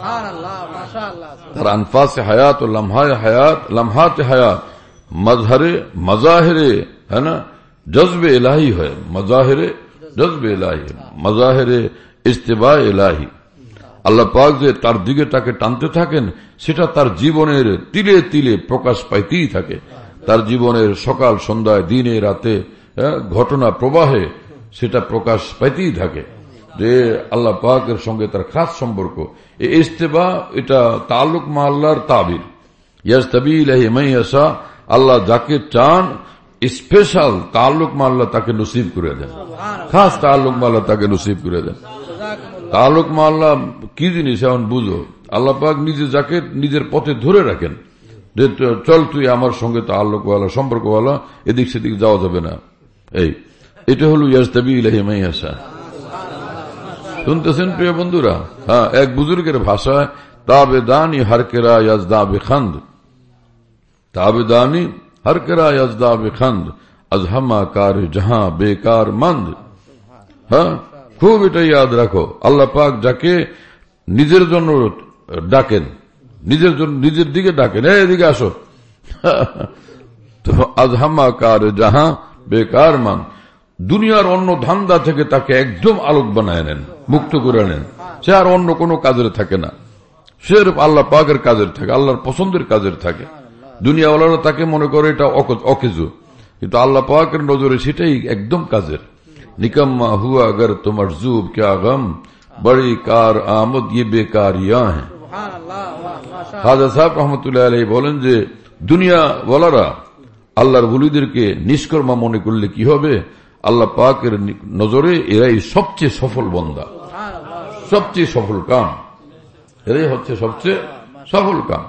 তার আনফাস হায়াত ও লমহাত হায়াত মজহরে মজাহিরে, है ना, জজবে ইলাহি হয়, মজাহিরে জজবে ইলাহি, মজাহিরে ইস্তিবা ইলাহি। আল্লাহ পাক যে তার দিকে তাকে টানতে থাকেন, সেটা তার জীবনের তিলে তিলে প্রকাশ পাইতেই থাকে। তার জীবনের সকাল সন্ধ্যায়, দিনে রাতে, ঘটনা প্রবাহে সেটা প্রকাশ পাইতেই থাকে। যে আল্লাহ পাকের সঙ্গে তার খাস সম্পর্ক। এই ইস্তেবা এটা তাল্লুক মা আল্লাহর তাবির। ইয়াজতাবি ইলাইহি মান ইয়াশা, আল্লাহ যাকে চান স্পেশাল তাল্লুক মা আল্লাহ তাকে নসিব করে দেন, খাস তাল্লুক মা আল্লাহ তাকে নসিব করে দেন। তাল্লুক মা আল্লাহ কি জিনিস এখন বুঝো। আল্লাহ পাক নিজে যাকে নিজের পথে ধরে রাখেন যে চল তুই আমার সঙ্গে তাল্লুকওয়ালা, সম্পর্কওয়ালা, এদিক সেদিক যাওয়া যাবে না। এটা হলো ইয়াজতাবি ইলাইহি মান ইয়াশা। শুনতেছেন প্রিয় বন্ধুরা? হ্যাঁ, এক বুজুর্গের ভাষায় তাবেদানি হরকেরা ইয়াজদা বেখন্দ, তাবেদানি হরকেরা ইয়াজদা বেখন্দ, আজহামা কার জাহা বেকার মন্দ। হ্যাঁ, খুব এটা ইয়াদ রাখো। আল্লাহ পাক যাকে নিজের জন্য ডাকেন, নিজের দিকে ডাকেন, এদিকে আসো, তো আজহামা কার জাহা বেকার মান, দুনিয়ার অন্য ধান্দা থেকে তাকে একদম আলোক বানায় নেন, মুক্ত করে নেন। সে আর অন্য কোনো কাজের থাকে না, সে আল্লাহ পাকের কাজের থাকে, আল্লাহর পছন্দের কাজের থাকে। দুনিয়াওয়ালারা তাকে মনে করে এটা অকেজু, কিন্তু আল্লাহ পাকের নজরে সেটাই একদম কাজের। নিকম্মা হুয়া अगर তোমার জুব क्या गम, बड़ी कार आमद ये बेकारियां हैं। খাজা সাহেব রহমতুল্লাহ আলাইহি বলেন যে দুনিয়াওয়ালারা আল্লাহর ওলিদেরকে নিষ্কর্মা মনে করলে কি হবে, আল্লাহ পাকের নজরে এরাই সবচেয়ে সফল বান্দা, সবচেয়ে সফল কাম, এরাই হচ্ছে সবচেয়ে সফল কাম।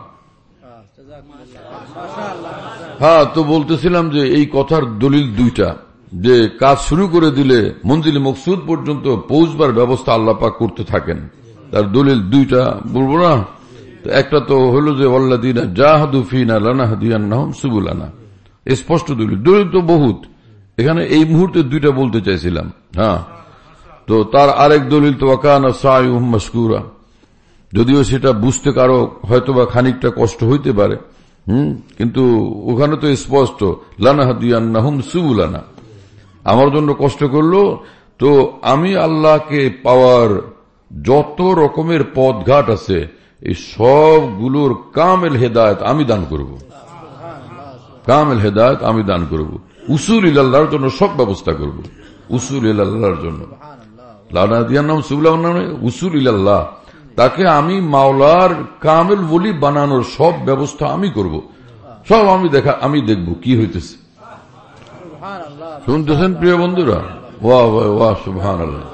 হ্যাঁ, তো বলতেছিলাম যে এই কথার দলিল দুইটা, যে কাজ শুরু করে দিলে মঞ্জিল মকসুদ পর্যন্ত পৌঁছবার ব্যবস্থা আল্লাহ পাক করতে থাকেন। তার দলিল দুইটা বলবো না? একটা তো হলো যে ওয়াল্লাযীনা জাহাদু ফীনা লানাহদিয়ান্নাহুম সুবুলানা, স্পষ্ট দলিল। দলিল তো বহুত, এখানে এই মুহূর্তে দুইটা বলতে চাইছিলাম। হ্যাঁ, তো তার আরেক দলিল তো ওয়াকানা সাইউহুম মাশকুরা, যদিও সেটা বুঝতে কারো হয়তোবা খানিকটা কষ্ট হইতে পারে, কিন্তু ওখানে তো স্পষ্ট লানাহদিয়ান্নাহুম সুবুলানা, আমার জন্য কষ্ট করলো তো আমি আল্লাহকে পাওয়ার যত রকমের পথঘাট আছে এই সবগুলোর কামেল হেদায়েত আমি দান করব, কামেল হেদায়েত আমি দান করব, উসুল ইলাল্লাহর জন্য সব ব্যবস্থা করব, উসুল ইলাল্লাহর জন্য। লানাহদিয়ান্নাহুম সুবুলানা উসুল ইলাল্লাহ, তাকে আমি মাওলার কামেল ওলি বানানোর সব ব্যবস্থা আমি করব, সব আমি দেখব কি হইতেছে। শুনতেছেন প্রিয় বন্ধুরা? ওয়াহ ওয়াহ সুবহানাল্লাহ।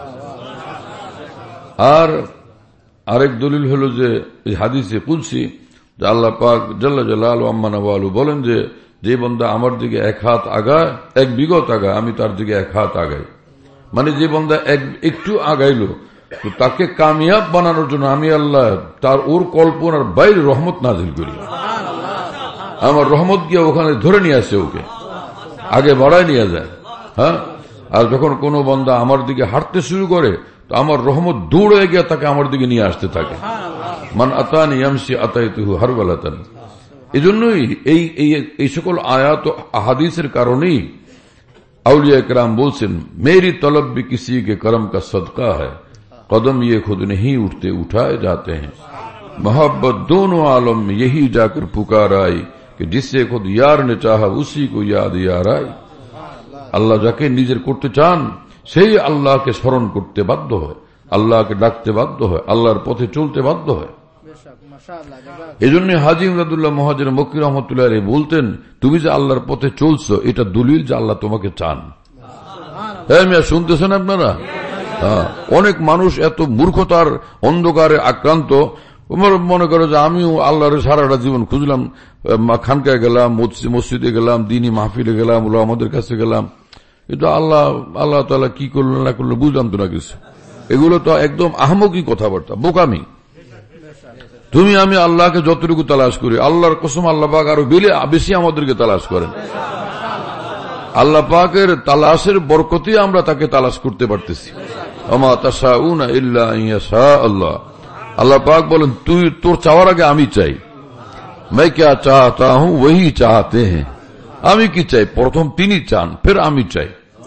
আর আরেক দলিল হলো যে এই হাদিসে কুদসি যে আল্লাহ পাক জাল্লা জালালু আম্মা নওয়ালু বলেন যে বান্দা আমার দিকে এক হাত আগায়, এক বিগত আগায়, আমি তার দিকে এক হাত আগাই। মানে যে বান্দা একটু আগাইলো তো তাকে কামিয়াব বানানোর জন্য আমি আল্লাহ তার ওর কল্পনার বাইরে রহমত নাজিল করি। আমার রহমত গিয়ে ওখানে ধরে নিয়ে আসে, ওকে আগে বাড়ায় নিয়ে যায়। হ্যাঁ, আর যখন কোনো বান্দা আমার দিকে হাঁটতে শুরু করে তো আমার রহমত দৌড়ে গিয়ে তাকে আমার দিকে নিয়ে আসতে থাকে। মান আতানি ইয়ামশি আতাইতুহু হারওয়ালাতান। এজন্যই এই সকল আয়াত ও আহাদিসের কারণেই আউলিয়া কেরাম বলছেন মেরি তलब भी किसी के करम का सदका है, कदम ये खुद नहीं उठते उठाए जाते हैं, मोहब्बत दोनों आलम में यही जाकर पुकार आई कि जिससे खुद यार ने चाहा उसी को याद यार आई। আল্লাহ যাকে নিজের করতে চান সেই আল্লাহকে স্মরণ করতে বাধ্য হয়, আল্লাহকে ডাকতে বাধ্য হয়, আল্লাহর পথে চলতে বাধ্য হয়। এই জন্য হাজী ইমদাদুল্লাহ মুহাজির মক্কি রহমতুল্লাহ আলাইহি বলতেন তুমি যে আল্লাহর পথে চলছো এটা দলিল যে আল্লাহ তোমাকে চান। হ্যাঁ মিয়া, শুনতেছেন আপনারা? অনেক মানুষ এত মূর্খতার অন্ধকারে আক্রান্ত, মনে করো যে আমিও আল্লাহর সারাটা জীবন খুঁজলাম, খানকায় গেলাম, মসজিদে গেলাম, দিনী মাহফিলে গেলাম, আমাদের কাছে গেলাম, কিন্তু আল্লাহ তাআলা কি করলো না করলো বুঝলাম তো না কিছু। এগুলো তো একদম আহমকি কথাবার্তা, বোকামি। তুমি আমি আল্লাহকে যতটুকু তালাশ করি, আল্লাহর কসম আল্লাহ পাক আরো বেশি আমাদেরকে তালাশ করেন। আল্লাহ পাকের তালাশের বরকতে আমরা তাকে তালাশ করতে পারতেছি। ওমা তাশাউনা ইল্লা ইনশা আল্লাহ। আল্লাহ পাক বলেন তুই তোর চাওয়ার আগে আমি চাই, मैं क्या चाहता हूं वही चाहते हैं। আমি কি চাই প্রথম তিনি চান, ফের আমি চাই।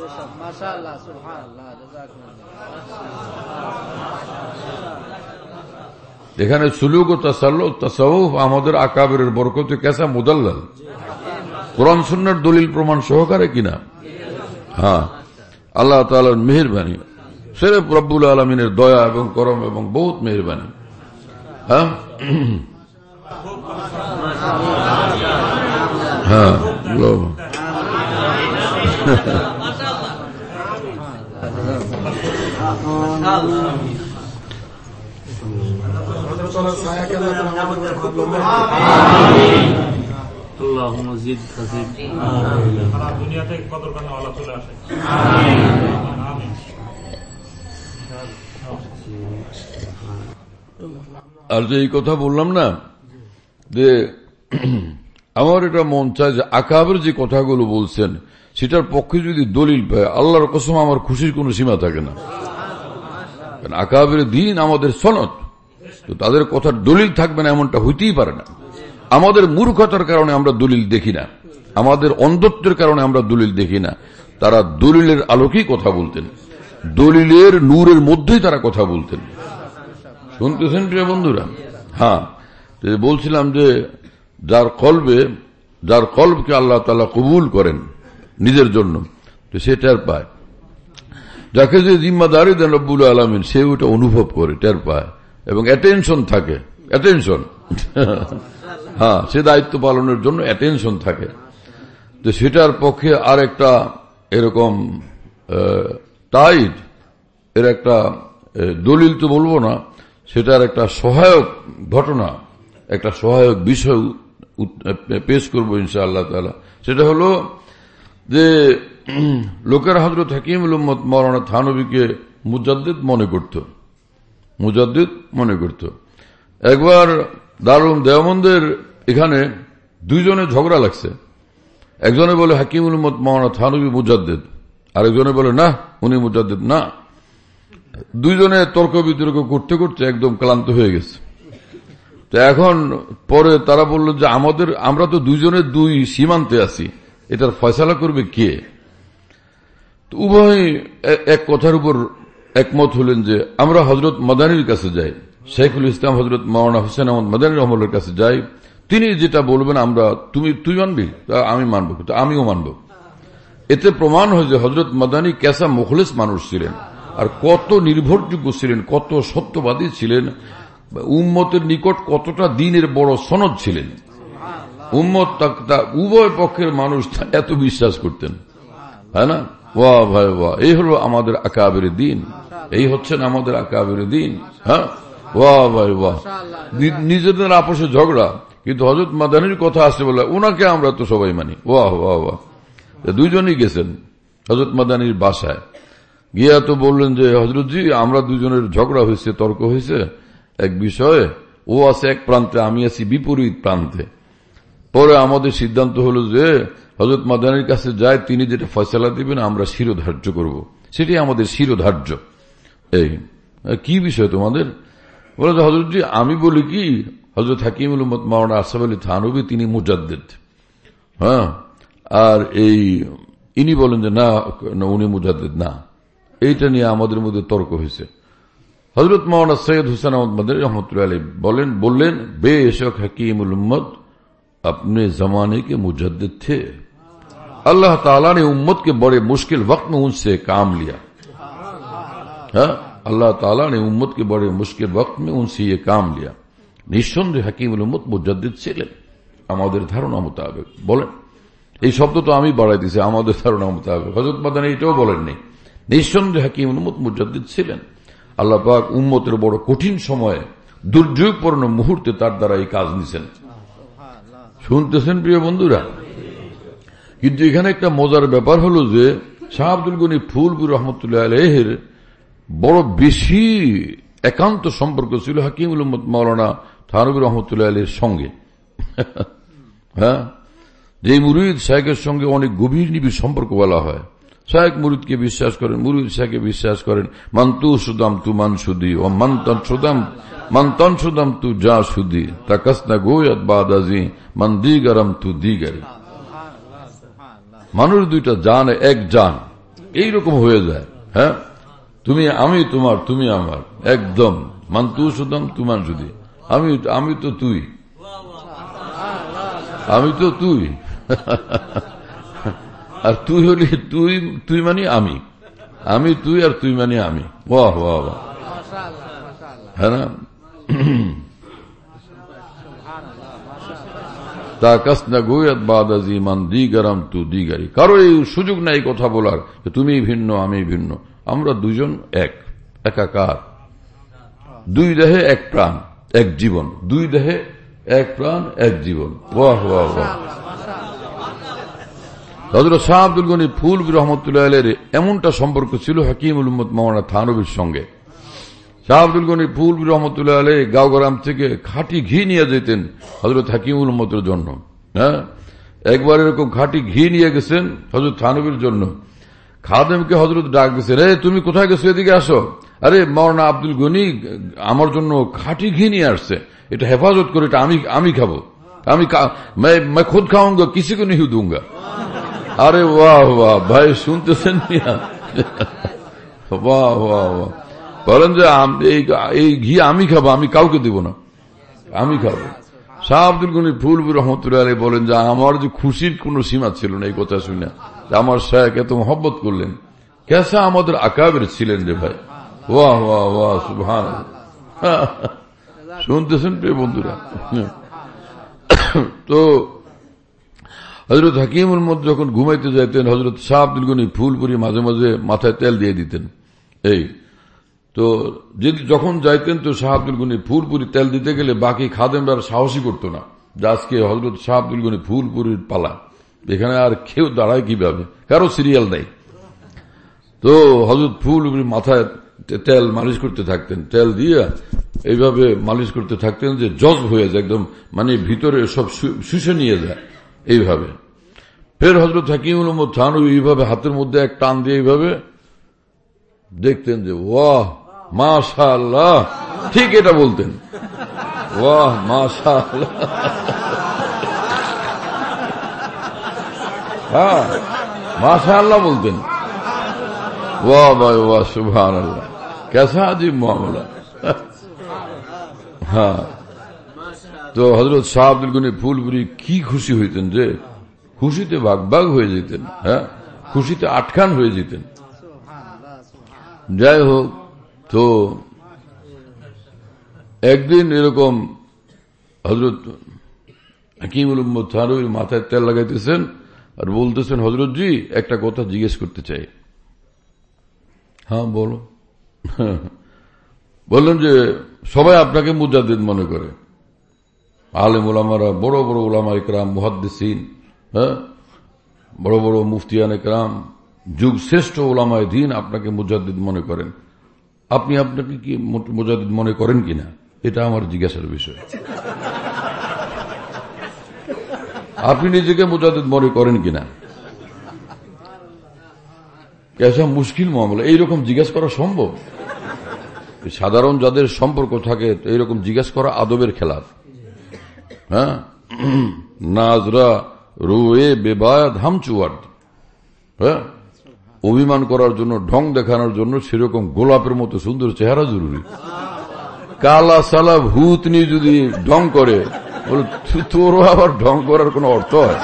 এখানে সুলুক ও তাসাউফ আমাদের আকাবেরের বরকতে কেসা মুদাল্লাল, কোরআন সুন্নাহর দলিল প্রমাণ সহকারে কিনা। হ্যাঁ, আল্লাহ তাআলার মেহেরবানি। সিরফ রব্বুল আলমিনের দয়া এবং করম এবং বহুত মেহরবানি। হ্যাঁ হ্যাঁ আর যে এই কথা বললাম না যে আমার এটা মন চায় যে আকাবের যে কথাগুলো বলছেন সেটার পক্ষে যদি দলিল পায়, আল্লাহর কসম আমার খুশির কোনো সীমা থাকে না। কারণ আকাবের দিন আমাদের সনদ, তো তাদের কথার দলিল থাকবে না এমনটা হইতেই পারে না। আমাদের মূর্খতার কারণে আমরা দলিল দেখি না, আমাদের অন্ধত্বের কারণে আমরা দলিল দেখি না। তারা দলিলের আলোকেই কথা বলতেন, দলিলের নূরের মধ্যেই তারা কথা বলতেন। শুনতেছেন প্রিয় বন্ধুরা? হ্যাঁ, বলছিলাম যে যার কলবকে আল্লাহ তাআলা কবুল করেন নিজের জন্য, তো সে টের পায়। যাকে যে জিম্মাদারি দেন রব্বুল আলামিন, সে ওটা অনুভব করে, টের পায় এবং অ্যাটেনশন থাকে, অ্যাটেনশন হ্যাঁ, সে দায়িত্ব পালনের জন্য অ্যাটেনশন থাকে। তো সেটার পক্ষে আর একটা এরকম টাইট এর একটা দলিল তো বলবো না, সেটার একটা সহায়ক ঘটনা, একটা সহায়ক বিষয় পেশ করবো ইনশাআল্লাহ তাআলা। সেটা হলো যে লোকের হযরত হাকিমুল উম্মত মাওলানা থানভীকে মুজাদ্দিদ মনে করত। একবার দারুল দেওবন্দের এখানে দুইজনে ঝগড়া লাগছে। একজনে বলে হাকিমুল উম্মত মাওলানা থানভী মুজাদ্দিদ, আরেকজনে বলে না, উনি মুজাদ্দিদ না। দুইজনে তর্ক বিতর্ক করতে করতে একদম ক্লান্ত হয়ে গেছে। তো এখন পরে তারা বলল যে আমরা তো দুইজনের দুই সীমান্তে আছি, এটার ফয়সালা করবে কে? উভয় এক কথার উপর একমত হলেন যে আমরা হযরত মাদানীর কাছে যাই, শেখুল ইসলাম হযরত মাওলানা হোসেন আহমদ মাদানী রহমাতুল্লাহর কাছে যাই, তিনি যেটা বলবেন আমরা তুই মানবি, আমি মানব, আমিও মানব। এতে প্রমাণ হয় যে হযরত মাদানী কেসা মুখলিস মানুষ ছিলেন, আর কত নির্ভরযোগ্য ছিলেন, কত সত্যবাদী ছিলেন, উম্মতের নিকট কতটা দ্বীনের বড় সনদ ছিলেন। উম্মত উভয় পক্ষের মানুষ এত বিশ্বাস করতেন, হ্যাঁ না? ওয়া ভাই ওয়া, এই হলো আমাদের আকাবের দিন, এই হচ্ছেন আমাদের আকাবের দিন। হ্যাঁ, ওয়া ভাই ওয়া। নিজেদের আপোষে ঝগড়া, কিন্তু হযরত মাদানীর কথা আসছে বলে ওনাকে আমরা তো সবাই মানি। ওয়া ওয়া ওয়া। দুইজনই গেছেন হযরত মাদানীর বাসায়, গিয়া তো বললেন যে হযরতজি আমরা দুজনের ঝগড়া হয়েছে, তর্ক হয়েছে এক বিষয়ে, ও আছে এক প্রান্তে, আমি আছি বিপরীত প্রান্তে। পরে আমাদের সিদ্ধান্ত হলো যে হযরত মাদানীর কাছে যায়, তিনি যেটা ফয়সালা দিবেন আমরা শিরোধার্য করব, সেটাই আমাদের শিরোধার্য। এই কি বিষয় তোমাদের? বলে যে হযরতজি আমি বলি কি, হযরত হাকিমুল উম্মত মাওলানা আশরাফ আলী থানভী তিনি মুজাদ্দিদ, হ্যাঁ, আর ইনি বলেন যে না উনি মুজাদ্দিদ না। এইটা নিয়ে আমাদের মধ্যে তর্ক হয়েছে। হযরত মাওলানা সৈয়দ হুসেন আহমদ মাদানী রহমতুল্লাহ আলাইহি বললেন বেশক हकीमुल उम्मत अपने जमाने के मुजद्दिद थे, अल्लाह ताला ने उम्मत के बड़े मुश्किल वक्त में उनसे काम लिया। अल्लाह ताला ने उम्मत के बड़े मुश्किल वक्त में उनसे ये काम लिया। निस्संदेহে हकीमुल उम्मत मुजद्दिद ছিলেন আমাদের ধারণা মোতাবেক। বলেন, এই শব্দ তো আমি বাড়াই দিয়েছি, আমাদের ধারণা মোতাবেক। হযরত মাদানী এটাও বলেননি, নিঃসন্দেহে হাকিমুল উম্মত মুজাদ্দিদ ছিলেন। আল্লাহ পাক উম্মতের বড় কঠিন সময়ে, দুর্যোগপূর্ণ মুহূর্তে তার দ্বারা এই কাজ নিছেন। শুনতেছেন প্রিয় বন্ধুরা? কিন্তু এখানে একটা মজার ব্যাপার হলো যে শাহ আব্দুল গনি ফুলপুর রহমতুল্লাহ আলাইহির বড় বেশি একান্ত সম্পর্ক ছিল হাকিমুল উম্মত মাওলানা থানভী রহমতুল্লাহ আলাইহির সঙ্গে। হ্যাঁ, যে মুরিদ শাইখের সঙ্গে অনেক গভীর নিবিড় সম্পর্ক বলা হয়, শাইখ মুরিদকে বিশ্বাস করেন, মুরিদ শাইখকে বিশ্বাস করেন। মানতু সুদাম তু মান সুদি ও মানতন সুদাম তু যা সুদি তাকাসনা গোয়াত বাদাজি মান দিগারাম তু দিগারি। মানুষ দুইটা জান, এক জান, এইরকম হয়ে যায়। হ্যাঁ, আমি তোমার, তুমি আমার, একদম। মানতু সুদাম তু মান সুদি, আমি তো তুই, আমি তো তুই, আর তুই হলি তুই মানে আমি। আমি তুই আর তুই মানে আমি। বাহ বাহ বাহ, হ্যাঁ না? তা কাস না গোয়াত বাদাজি মান দিগারাম তু দিগারি। কারো এই সুযোগ নাই কথা বলার তুমি ভিন্ন আমি ভিন্ন, আমরা দুজন এক, একাকার। দুই দেহে এক প্রাণ এক জীবন, দুই দেহে এক প্রাণ এক জীবন। বাহ বাহ বাহ। হযরত শাহ আব্দুল গনি ফুলবি রহমতুল্লাহ আলাইহির এমনটা সম্পর্ক ছিল হাকিমুল উম্মত মাওলানা থানভীর সঙ্গে। শাহ আব্দুল গনি ফুলবি রহমতুল্লাহ আলাইহি গাঁওগ্রাম থেকে খাঁটি ঘি নিয়ে যেতেন হযরত হাকিমুল উম্মতের জন্য। হ্যাঁ, একবার এরকম খাঁটি ঘি নিয়ে গেছেন হযরত থানভীর জন্য। খাদেমকে হযরত ডাক দিয়েছেন, তুমি কোথায় গেছো, এদিকে আসো। আরে মাওলানা আব্দুল গনি আমার জন্য খাঁটি ঘি নিয়ে আসছে, এটা হেফাজত করে, এটা আমি খাবো, मैं खुद खाऊंगा, किसी को नहीं दूंगा। আরে বাহ বাহ ভাই, শুনতেছেন? বাহ বাহ বাহ। বলেন যে এই ঘি আমি খাবো, আমি কাউকে দিব না, আমি খাবো। শাহ আব্দুল গনি ফুলবি রহমতুল্লাহ আলাইহি বলেন যে আমার যে খুশির কোন সীমা ছিল না এই কথা শুনে। আমার শায়েখ এত মহব্বত করলেন, কেসা আমাদের আকাবের ছিলেন রে ভাই। বাহ বাহ বাহ, সুবহানাল্লাহ। শুনতেছেন প্রিয় বন্ধুরা? তো হযরত হাকিমুল উম্মত যখন ঘুমাইতে যাইতেন হযরত শাহ আব্দুল গনি ফুলপুরি মাঝে মাঝে মাথায় তেল দিয়ে দিতেন। এই তো যখন যাইতেন তো শাহ আব্দুল গনি ফুলপুরি তেল দিতে গেলে বাকি খাদেমরা সাহসী করতো না যে আজকে হযরত শাহ আব্দুল গনি ফুলপুরির পালা, এখানে আর কেউ দাঁড়ায় কিভাবে, কারো সিরিয়াল নেই। তো হযরত ফুলপুরি মাথায় তেল মালিশ করতে থাকতেন, তেল দিয়ে এইভাবে মালিশ করতে থাকতেন যে জজব হয়ে যায় একদম, মানে ভিতরে সব শুষে নিয়ে যায় এইভাবে। ফের হযরত হাকিমুল উম্মত থানভী এইভাবে হাতের মধ্যে এক টান দিয়ে এইভাবে দেখতেন যে ওয়াহ মাশাআল্লাহ, ঠিক এটা বলতেন, ওয়াহ মাশাআল্লাহ। হ্যাঁ, মাশাআল্লাহ বলতেন, वाह भाई वाह, सुभान अल्लाह, कैसा अजीब मामला। हाँ, তো হযরত শাহ আব্দুল গনি ফুলপুরি কি খুশি হইতেন যে খুশিতে ভাগ হয়ে যেতেন। হ্যাঁ, খুশিতে আটখান হয়ে যেতেন। যাই হোক, তো একদিন এরকম হযরত হাকিমুল উম্মত থানভীর মাথায় তেল লাগাইতেছেন আর বলতেছেন, হযরত জি একটা কথা জিজ্ঞেস করতে চাই। হ্যাঁ বলো। বললেন যে সবাই আপনাকে মুজাদ্দিদ মনে করে, আলেম উলামারা, বড় বড় উলামা ইকরাম, মুহাদ্দিসিন, হ্যাঁ, বড় বড় মুফতিয়ান ইকরাম, যুগ শ্রেষ্ঠ উলামায়ে দ্বীন আপনাকে মুজাদ্দিদ মনে করেন। আপনাকে কি মুজাদ্দিদ মনে করেন কিনা, এটা আমার জিজ্ঞাসার বিষয়। আপনি নিজেকে মুজাদ্দিদ মনে করেন কিনা? কেসা মুশকিল মামলা, এইরকম জিজ্ঞেস করা সম্ভব? সাধারণ যাদের সম্পর্ক থাকে এইরকম জিজ্ঞেস করা আদবের খেলাফ। হ্যাঁ, নাজরা রুয়ে বেবায়াত হামচুয়ার। হ্যাঁ, অভিমান করার জন্য, ঢং দেখানোর জন্য সেরকম গোলাপের মতো সুন্দর চেহারা জরুরি। কালা সালা ভূতনি যদি ঢং করে, বলে তোরও আবার ঢং করার কোন অর্থ হয়?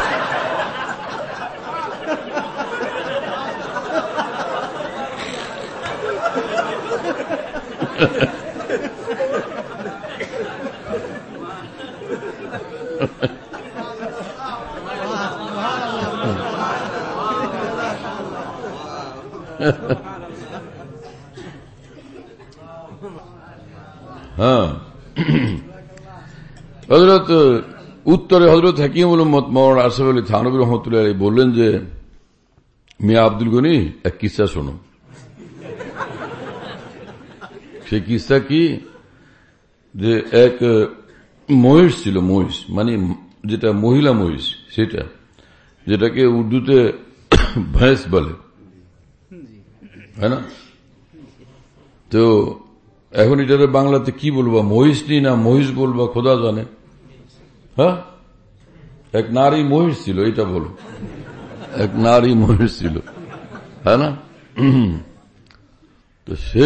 হ্যাঁ, হযরত উত্তরে হযরত হাকিমুল উম্মত মাওলানা আশরাফ আলী থানভী রহমতুল্লাহ আলাইহি বললেন যে মিয়া আব্দুল গনি এক কিসসা শোনো। সেই কিসসা কি, যে এক মহিষ ছিল, মহিষ মানে যেটা মহিলা মহিষ, সেটা যেটাকে উর্দুতে ভैंस বলে, হ্যাঁ না? তো এখন এটারে বাংলাতে কি বলবো, মহিষ নি না মহিষ বলবো খোদা জানে। হ্যাঁ, এক নারী মহিষ ছিল, এটা বলো, এক নারী মহিষ ছিল, হ্যাঁ না? তো সে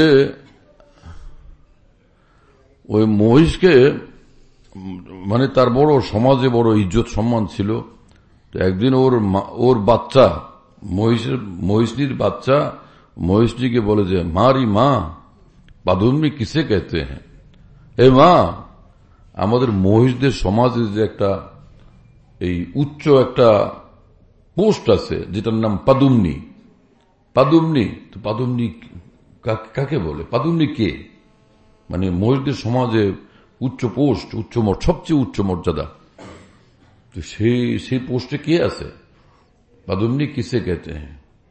ওই মহিষকে, মানে তার বড় সমাজে বড় ইজ্জত সম্মান ছিল। তো একদিন ওর বাচ্চা, মহিষনির বাচ্চা মহিষটিকে বলে যে মারি মা পাদুম্নি কিসে कहते हैं, এ মা আমাদের মহিষদের সমাজে যে একটা এই উচ্চ একটা পোস্ট আছে যেটার নাম পাদুম্নি। পাদুম্নি তো পাদুম্নি কাকে বলে? পাদুম্নি কে? মানে মহিষদের সমাজে উচ্চ পোস্ট, সবচেয়ে উচ্চ মর্যাদা। তো সেই পোস্টে কে আছে? পাদুম্নি কিসে कहते हैं।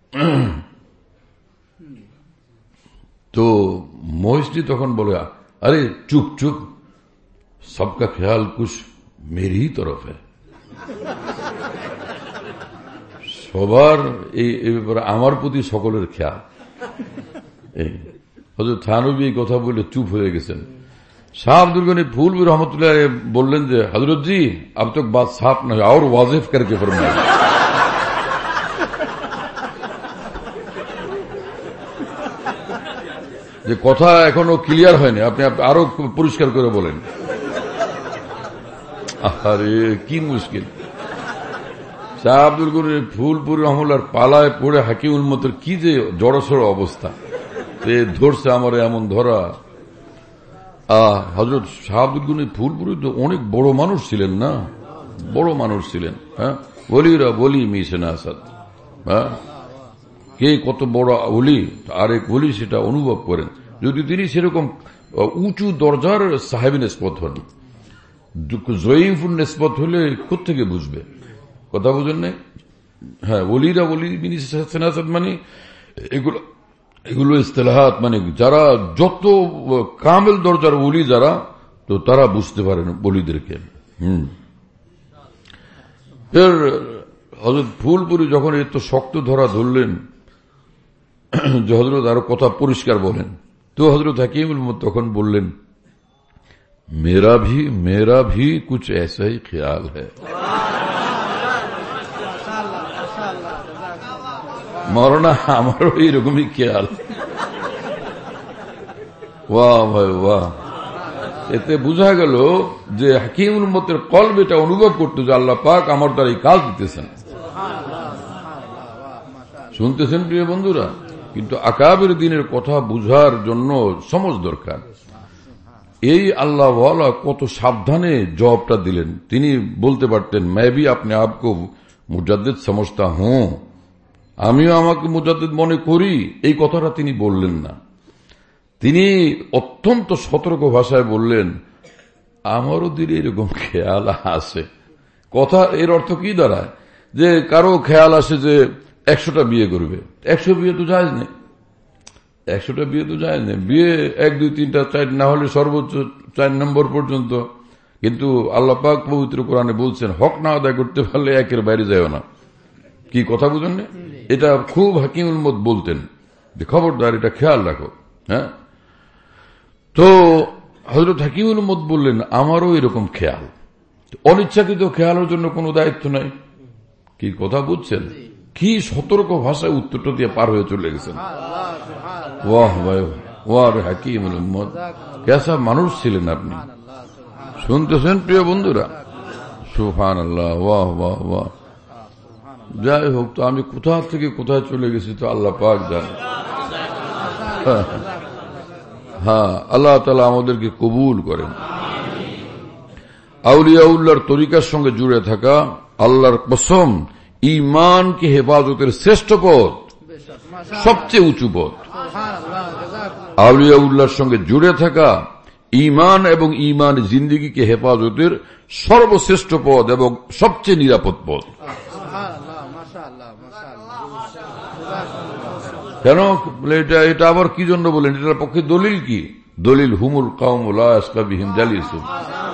তো মহিষটি তখন বলে আরে চুপ চুপ, সবকা খেয়াল কুছ মেরি হি তরফ হ্যায়, সবার এই ব্যাপারে আমার প্রতি সকলের খেয়াল। হযরত থানবী এই কথা বলে চুপ হয়ে গেছেন। শাহ আব্দুল গনি ফুলবি রহমতুল্লাহ বললেন যে হযরত জি अब तक बात साफ नहीं और वाजिफ करके फरमाइए। যে কথা এখনো ক্লিয়ার হয়নি, আপনি আরো পরিষ্কার করে বলেন। আরে কি মুশকিল। শাহ আব্দুল গনি ফুলপুর রহমতুল্লাহর পালায় পড়ে হাকিমুল মতের কি যে জড়সড় অবস্থা, ধরছে আমার এমন ধরা। হযরত শাহ আব্দুল গনি ফুলপুরি তো অনেক বড় মানুষ ছিলেন না, বড় মানুষ ছিলেন। হ্যাঁ, ওলিরা বলি মিশে না আসাদ, হ্যাঁ, কে কত বড় ওলি আরেক ওলি সেটা অনুভব করেন। যদি তিনি সেরকম উঁচু দরজার সাহেব নিসবত হন, জয়ীফুল নিসবত হলে কোত্থেকে বুঝবে? কথা বুঝেন নাই? হ্যাঁ, ওলিরা ওলি মিশে মানে এগুলো ইস্তেলাহাত, মানে যারা যত কামেল দরজার ওলি যারা, তো তারা বুঝতে পারেন ওলিদেরকে। এর হযরত ফুলপুরি যখন এত শক্ত ধরা ধরলেন যে হযরত আরো কথা পরিষ্কার বলেন, তো হযরত হাকিমুল উম্মত তখন বললেন मेरा भी कुछ ऐसा ही ख्याल है। মরনা আমারও এইরকমই খেয়াল। ওয়াহ ভাই ওয়াহ। এতে বোঝা গেল যে হাকিমুল উম্মতের কলব এটা অনুভব করতো যে আল্লাহ পাক আমার দ্বারা এই কাজ দিতেছেন। শুনতেছেন প্রিয় বন্ধুরা? কিন্তু আকাবের দিনের কথা বুঝার জন্য সমঝ দরকার। এই আল্লাহ ওয়ালা কত সাবধানে জবাবটা দিলেন। তিনি বলতে পারতেন मैं भी अपने आप को मुजद्दिद समझता हूं, আমিও আমাকে মুজাদ্দিদ মনে করি, এই কথাটা তিনি বললেন না। তিনি অত্যন্ত সতর্ক ভাষায় বললেন আমারও দিলে এরকম খেয়াল আসে। কথা এর অর্থ কি দাঁড়ায়? যে কারো খেয়াল আসে যে 100টা বিয়ে করবে, 100 বিয়ে তো জায়েজ নেই, 100টা বিয়ে তো জায়েজ নেই। বিয়ে 1, 2, 3টা 4 না হলে সর্বোচ্চ 4 নম্বর পর্যন্ত। কিন্তু আল্লাহ পাক পবিত্র কোরআনে বলছেন হক না আদায় করতে পারলে 1-এর বাইরে যায়ও না। কি কথা বুঝেন না? এটা খুব হাকিমুল উম্মত বলতেন যে খবরদার এটা খেয়াল রাখো। হ্যাঁ, তো হযরত হাকিমুল উম্মত বললেন আমারও এরকম খেয়াল। অনিচ্ছাকৃত খেয়ালের জন্য কোনো দায়িত্ব নাই। কি কথা বুঝছেন? কি সতর্ক ভাষায় উত্তরটা দিয়ে পার হয়ে চলে গেছেন। ওয়াহ ভাই ওয়াহ, হাকিমুল উম্মত কেসা মানুষ ছিলেন আপনি। শুনতেছেন প্রিয় বন্ধুরা? সুবহানাল্লাহ, ওয়াহ ওয়াহ ওয়াহ। যাই হোক, তো আমি কোথা থেকে কোথায় চলে গেছি তো আল্লাহ পাক জানে। হ্যাঁ, আল্লাহ তাআলা আমাদেরকে কবুল করেন। আউলিয়াউল্লাহর তরিকার সঙ্গে জুড়ে থাকা আল্লাহর কসম ঈমানকে হেফাজতের শ্রেষ্ঠ পথ, সবচেয়ে উঁচু পথ। আউলিয়াউল্লাহর সঙ্গে জুড়ে থাকা ঈমান এবং ঈমান জিন্দেগিকে হেফাজতের সর্বশ্রেষ্ঠ পথ এবং সবচেয়ে নিরাপদ পথ। কেন এটা আবার কি জন্য বলেন? এটার পক্ষে দলিল কি? দলিল হুমুল কওম লা ইয়াসকা বিহিম জালিসুহুম।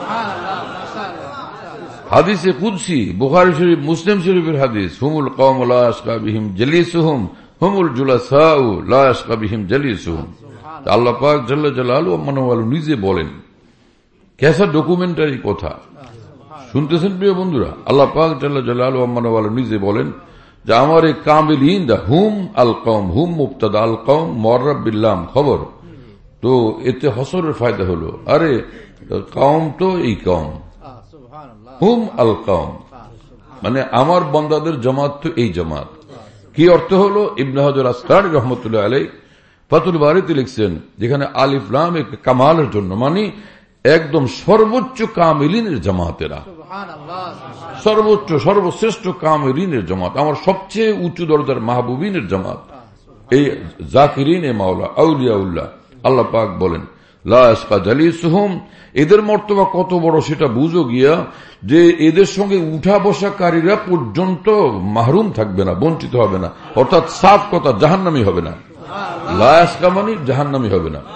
হাদিসে কুদসি, বুখারী শরীফ, মুসলিম শরীফের হাদিস, হুমুল কওম লা ইয়াসকা বিহিম জালিসুহুম হুমুল জুলাসাউ লা ইয়াসকা বিহিম জালিসুহুম। আল্লাহ পাক জাল্লা জালালুহু ওয়া নিজে বলেন। কেসা ডকুমেন্টারি কথা শুনতেছেন প্রিয় বন্ধুরা? আল্লাহ পাক জাল্লা জালালুহু ওয়া নিজে বলেন যে আমার এই কামিলিন দা হুম আল কওম, হুম মুবতাদা, আল কওম মুআররাব বিল্লাম খবর। তো এতে হসরের ফায়দা হলো, আরে কওম তো এই কওম, হুম আল কওম মানে আমার বান্দাদের জামাত তো এই জামাত। কি অর্থ হলো? ইবনে হাজার আসকালানী রহমতুল্লাহ আলাইহি ফাতুল বারীতে লিখছেন, যেখানে আলিফ লাম কামালের জন্য, মানে একদম সর্বোচ্চ কামিলিনের জামাতেরা, সর্বোচ্চ সর্বশ্রেষ্ঠ কামিলিনের জামাত, আমার সবচেয়ে উঁচু দরজার মাহবুবিনের জামাত, এই জাকিরিনে মাওলা আউলিয়াউল্লাহ। আল্লাহ পাক বলেন লা ইয়াশকা জালিসুহুম, এদের মর্তবা কত বড় সেটা বুঝো গিয়া যে এদের সঙ্গে উঠা বসাকারীরা পর্যন্ত মাহরুম থাকবে না, বঞ্চিত হবে না, অর্থাৎ সাফ কথা জাহান্নামী হবে না। লা ইয়াশকা মানে জাহান্নামী হবে না।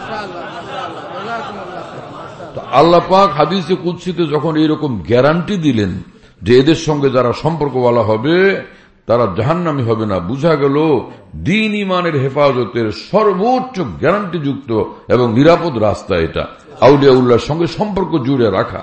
আল্লাহ পাক হাদিসে কুদসিতে যখন এইরকম গ্যারান্টি দিলেন যে এদের সঙ্গে যারা সম্পর্কওয়ালা হবে তারা জাহান্নামী হবে না, বুঝা গেল দ্বীন ইমানের হেফাজতের সর্বোচ্চ গ্যারান্টিযুক্ত এবং নিরাপদ রাস্তা এটা, আউলিয়াউল্লাহর সঙ্গে সম্পর্ক জুড়ে রাখা।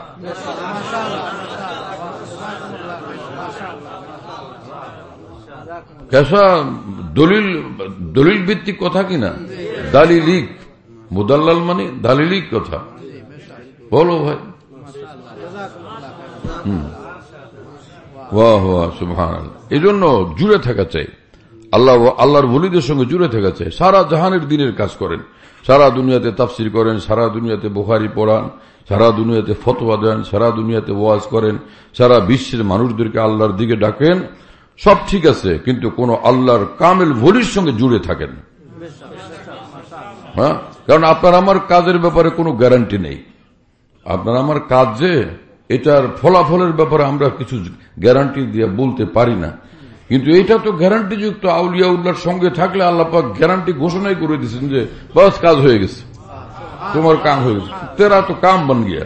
কেসা দলিল ভিত্তিক কথা কিনা, দালিলিক, মুদাল্লাল মানে দালিলিক কথা, বলো ভাই। ওয়াহ ওয়াহ সুবহানাল্লাহ। এই জন্য জুড়ে থাকা চাই, আল্লাহর ওলিদের সঙ্গে জুড়ে থাকা চাই। সারা জাহানের দিনের কাজ করেন, সারা দুনিয়াতে তাফসির করেন, সারা দুনিয়াতে বুখারী পড়ান, সারা দুনিয়াতে ফতোয়া দেন, সারা দুনিয়াতে ওয়াজ করেন, সারা বিশ্বের মানুষদেরকে আল্লাহর দিকে ডাকেন, সব ঠিক আছে, কিন্তু কোন আল্লাহর কামেল ওলির সঙ্গে জুড়ে থাকেন। হ্যাঁ, কারণ আপনার আমার কাজের ব্যাপারে কোনো গ্যারান্টি নেই। আপনার আমার কাজ যে এটার ফলাফলের ব্যাপারে আমরা কিছু গ্যারান্টি দিয়ে বলতে পারি না, কিন্তু এটা তো গ্যারান্টিযুক্ত। আউলিয়াউল্লাহর সঙ্গে থাকলে আল্লাহ পাক গ্যারান্টি ঘোষণাই করে দিয়েছেন যে বাস কাজ হয়ে গেছে, তোমার কাম হয়ে গেছে, তেরা তো কাম বন গিয়া,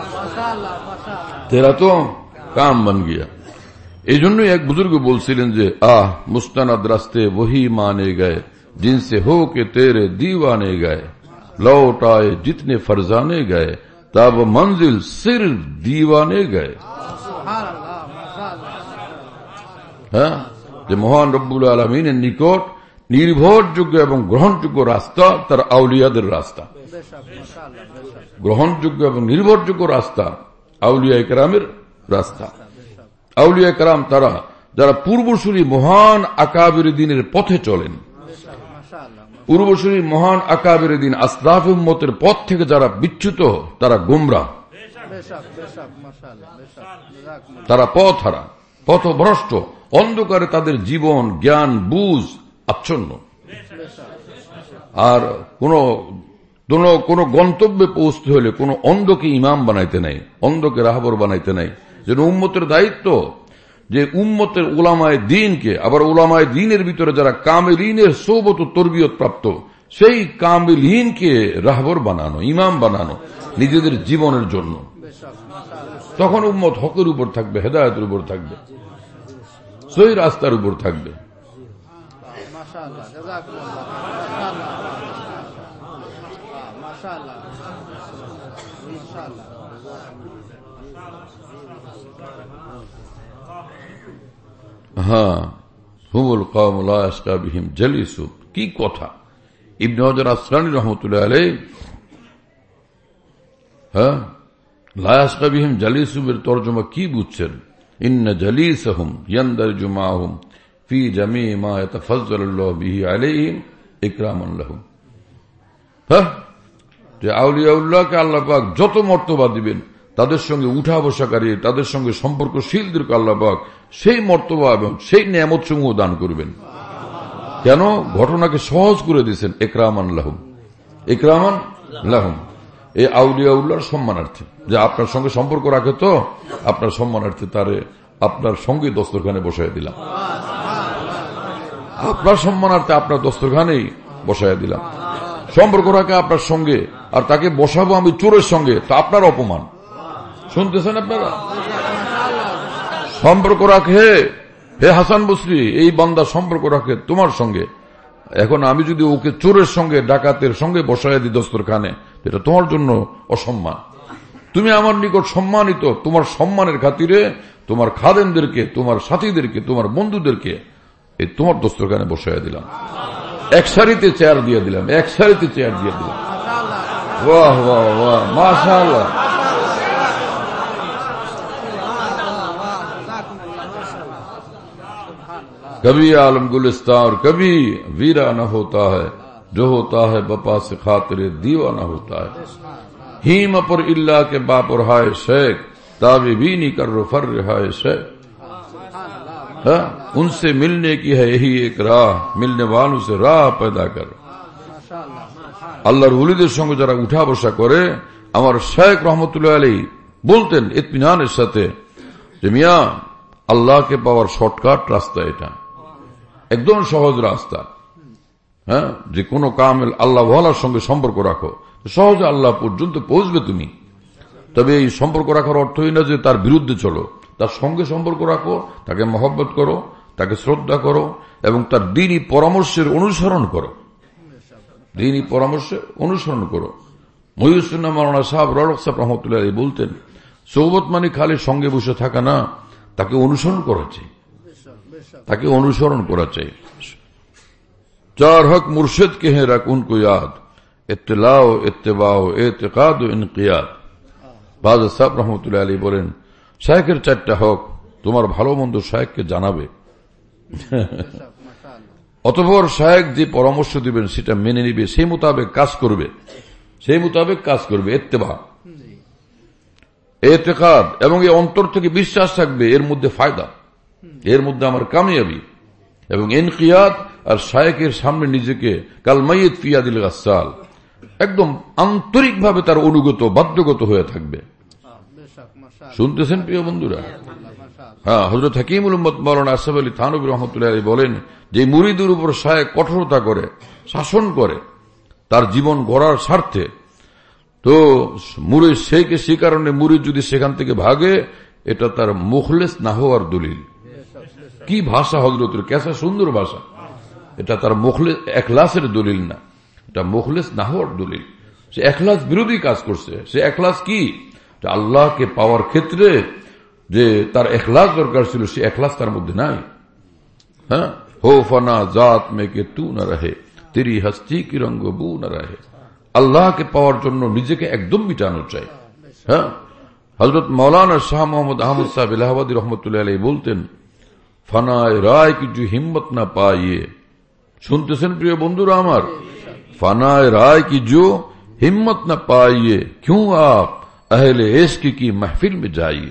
তেরা তো কাম বন গিয়া। এই জন্যই এক বুজুর্গ বলছিলেন যে মুস্তানাদ রাস্তে वही माने गए जिनसे हो के तेरे दीवाने गए, लौट आए जितने फरजाने गए तब मंजिल सिर दीवाने गए। হ্যাঁ, যে মহান রব্বুল আলামিনের নিকট নির্ভরযোগ্য এবং গ্রহণযোগ্য রাস্তা তার আউলিয়াদের রাস্তা, গ্রহণযোগ্য এবং নির্ভরযোগ্য রাস্তা আউলিয়া কেরামের রাস্তা। আউলিয়া কেরাম তারা যারা পূর্বসূরি মহান আকাবির দিনের পথে চলেন, পূর্বসূরি মহান আকাবির দিন আসলাফ উম্মতের পথ থেকে যারা বিচ্যুত, তারা গোমরাহ, তারা পথহারা, পথভ্রষ্ট, অন্ধকারে তাদের জীবন জ্ঞান বুঝ আচ্ছন্ন। আর কোন গন্তব্যে পৌঁছতে হলে কোন অন্ধকে ইমাম বানাইতে নাই, অন্ধকে রাহবর বানাইতে নাই। যেন উম্মতের দায়িত্ব যে উম্মতের উলামায়ে দ্বীনকে, আবার উলামায়ে দ্বীনের ভিতরে যারা কামিলিনের সোহবত ও তরবিয়ত প্রাপ্ত, সেই কামিলিনকে রাহবর বানানো, ইমাম বানানো নিজেদের জীবনের জন্য। তখন উম্মত হকের উপর থাকবে, হেদায়েতের উপর থাকবে, সহি রাস্তার উপর থাকবে। হ্যাঁ, হুমুল কওম লা ইয়াশকা বিহিম জালিসুন, কি কথা। ইবনে হাজার আসকালানী রহমতুল্লাহ আলাইহি হ্যাঁ লা ইয়াশকা বিহিম জালিসুমের তরজমা কি বুঝছেন? ইন্না জালিসাহুম ইয়ানদারজু মাহুম ফি জামি মা ইয়াতাফাজ্জালুল্লাহু বিহি আলাইহিম ইকরামান লাহুম। হ্যাঁ, যে আউলিয়াউল্লাহকে আল্লাহ পাক যত মর্তবা দিবেন, তাদের সঙ্গে উঠা বসাকারী, তাদের সঙ্গে সম্পর্কশীলদেরকে আল্লাহ পাক সেই মর্তবা এবং সেই নিয়ামত সমূহ দান করবেন। কেন? ঘটনাকে সহজ করে দিয়েছেন। ইকরামান লাহুম, ইকরামান লাহুম, এই আউলিয়াউল্লাহর সম্মানার্থে, যে আপনার সঙ্গে সম্পর্ক রাখে, তো আপনার সম্মানার্থে তারে আপনার সঙ্গে দস্তরখানে বসায় দিলাম, আপনার সম্মানার্থে আপনার দস্তরখানেই বসায় দিলাম। সম্পর্ক রাখে আপনার সঙ্গে, আর তাকে বসাবো আমি চোরের সঙ্গে, তা আপনার অপমান। শুনতেছেন আপনারা? সম্পর্ক রাখে, হে হাসান বসরি, এই বান্দা সম্পর্ক রাখে তোমার সঙ্গে, এখন আমি যদি ওকে চোরের সঙ্গে, ডাকাতের সঙ্গে বসায় দিই দস্তরখানে, এটা তোমার জন্য অসম্মান। তুমি আমার নিকট সম্মানিত, তোমার সম্মানের খাতিরে তোমার খাদেমদেরকে, তোমার সাথীদেরকে, তোমার বন্ধুদেরকে এই তোমার দস্তরখানে বসায় দিলাম, এক সারিতে চেয়ার দিয়ে দিলাম, এক সারিতে চেয়ার দিয়ে দিলাম। বাহ বাহ বাহ, মাশাআল্লাহ। कभी आलम गुलिस्तान और कभी वीराना होता है, जो होता है बपा से खातिरे दीवाना होता है। हीम पर इल्ला के बापर हाय शेख, ताबे भी नहीं कर रो फर हाय शेख। उनसे मिलने की है यही एक राह, मिलने वालों से राह पैदा कर। আল্লাহর ওলিদের সঙ্গে যারা উঠা বসা করে, আমার শেখ রহমতুল্লাহ আলাইহি বলতেন ইতমিনানের সাথে যে মিয়া, আল্লাহকে পাওয়ার শর্টকাট রাস্তা, এটা একদম সহজ রাস্তা। হ্যাঁ, যে কোনো কামেল আল্লাহ ওয়ালার সঙ্গে সম্পর্ক রাখো, সহজে আল্লাহ পর্যন্ত পৌঁছবে তুমি। তবে এই সম্পর্ক রাখার অর্থই না যে তার বিরুদ্ধে চলো, তার সঙ্গে সম্পর্ক রাখো, তাকে মহব্বত করো, তাকে শ্রদ্ধা করো এবং তার দ্বীনি পরামর্শের অনুসরণ করো, দ্বীনি পরামর্শের অনুসরণ করো। মহিউসুন্নাহ মাওলানা সাহেব রহমতুল্লাহ সাহেব রহমতুল্লাহ আলাইহি বলতেন, সোহবত মানে খালি সঙ্গে বসে থাকা না, তাকে অনুসরণ করা চাই, তাকে অনুসরণ করা চাই। চার হক মুর্শিদ কে हैं रख उनको याद, इत्तिलाओ इत्तिबाओ एतिकाद इनकियाद। বাজ সাহেব রহমতুল্লাহ আলাইহি বলেন, শায়েখের চারটা হক, তোমার ভালো মন্দ শায়েখকে জানাবে, অতঃপর শায়েখ যে পরামর্শ দিবেন সেটা মেনে নিবে, সেই মোতাবেক কাজ করবে, সেই মোতাবেক কাজ করবে। ইত্তেবা, এতেকাদ এবং এই অন্তর থেকে বিশ্বাস থাকবে এর মধ্যে ফায়দা, এর মধ্যে আমার কামিয়াবি। এবং ইনকিয়াদ, আর শায়েখের সামনে নিজেকে কাল মাইয়িত ফি ইয়াদিল গাসসাল, একদম আন্তরিকভাবে তার অনুগত বাধ্যগত হয়ে থাকবে। শুনতেছেন প্রিয় বন্ধুরা? হ্যাঁ, হযরত হাকিমুল উম্মত মাওলানা আশরাফ আলী থানভী রাহমাতুল্লাহ আলাইহি বলেন, যে মুরিদের উপর শায়েখ কঠোরতা করে, শাসন করে তার জীবন গড়ার স্বার্থে, তো মুরিদ শেখে সে কারণে মুরিদ যদি সেখান থেকে ভাগে, এটা তার মুখলেস না হওয়ার দলিল। কি ভাষা হযরতের, কেসা সুন্দর ভাষা! এটা তার মুখলেস এখলাসের দলিল না, এটা মুখলেস না হওয়ার দলিল। সে এখলাস বিরোধী কাজ করছে। সে এখলাস কি? আল্লাহকে পাওয়ার ক্ষেত্রে যে তার এখলাস দরকার ছিল, সে এখলাস তার মধ্যে নাই। হ্যাঁ, হো ফনা জাত মে কে তু না রহে, তেরি হস্তি কি রঙ্গ বু না রহে। আল্লাহকে পাওয়ার জন্য নিজেকে একদম মিটানো চাই। হ্যাঁ, হযরত মৌলানা শাহ মোহাম্মদ আহমদ সাহেব ইলাহাবাদী রহমতুল্লাহ আলাইহি বলতেন, ফানায় রায় কি जो हिम्मत ना पाइए। শুনতেছেন প্রিয় বন্ধুরা আমার? ফানায় রায় কি जो हिम्मत ना पाइए, क्यों आप अहले इश्क की महफिल में जाइए।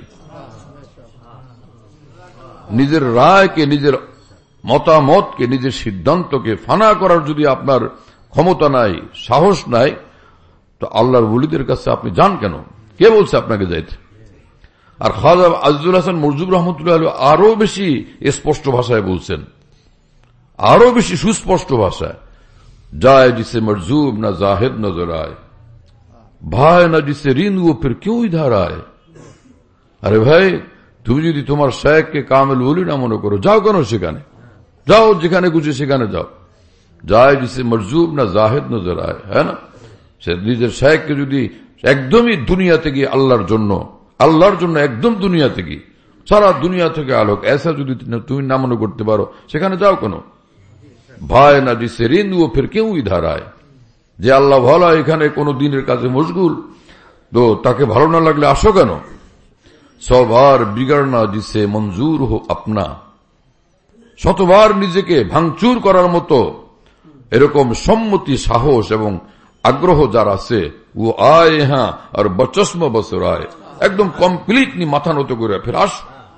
নিজের রায়কে, নিজের মতামতকে, নিজের সিদ্ধান্তকে ফানা করার যদি আপনার ক্ষমতা নাই, সাহস নাই, তো আল্লাহর ওলিদের কাছে আপনি যান কেন? কে বলছে আপনাকে যাইতে? আর খাজা আজিজুল হাসান মরজুব রহমতুল্লাহ আলাইহি আরো বেশি স্পষ্ট ভাষায় বলছেন, আরো বেশি সুস্পষ্ট ভাষায়, যায় जिसे मरजूब न जाहिद नजर आए, भाई न जिसे रिंद वो फिर क्यों इधर आए। আরে ভাই, তুমি যদি তোমার শায়েখকে কামেল ওলি না মনে করো, যাও কেন সেখানে? যাও যেখানে খুশি সেখানে যাও। যায় जिसे मरजूब न जाहिद नजर आए, হ্যাঁ না? সে নিজের শায়েখকে যদি একদমই দুনিয়া থেকে আল্লাহর জন্য, আল্লাহর জন্য একদম দুনিয়া থেকে, সারা দুনিয়া থেকে আলোক, এসা যদি তুমি না মনে করতে পারো, সেখানে যাও কেন? ভাই না जिसे रिंद वो फिर क्यों इधर आए। যে আল্লাহ ভালো, এখানে কোন দিনের কাজে মশগুল, তো তাকে ভালো না লাগলে আসো কেন? সবার বিগড়না जिसे मंजूर हो अपना, শতবার নিজেকে ভাঙচুর করার মতো এরকম সম্মতি, সাহস এবং আগ্রহ যার আছে, ও আয় হ্যাঁ আর বচস্ম বছর আয়, একদম কমপ্লিটলি মাথা নত করে ফের আস।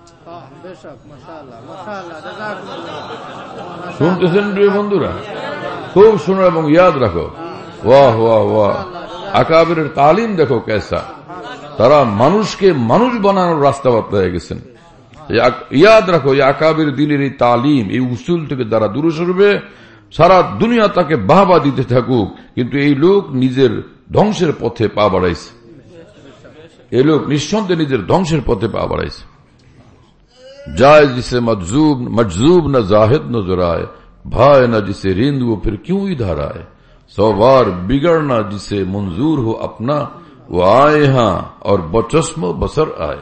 শুনতেছেন প্রিয় বন্ধুরা? খুব শোনো এবং ইয়াদ রাখো। ওয়াহ ওয়াহ ওয়াহ, আকাবিরের তালিম দেখো কেসা, তারা মানুষকে মানুষ বানানোর রাস্তা বাতলায় গেছেন। ইয়াদ রাখো, এই আকাবির দিনের এই তালিম, এই উসুল থেকে যারা দূরে সরবে, সারা দুনিয়া তাকে বাহবা দিতে থাকুক, কিন্তু এই লোক নিজের ধ্বংসের পথে পা বাড়াইছে। এই লোক নিঃসন্দেহে নিজের ধ্বংসের পথে পা বাড়াইছে। যায় जिसे मजजूब न जाहिद नजर आए, भाई न जिसे रिंद वो फिर क्यों इधर आए। सौ बार बिगड़ना जिसे मंजूर हो अपना, वो आए हाँ और बचस्म बसर आए।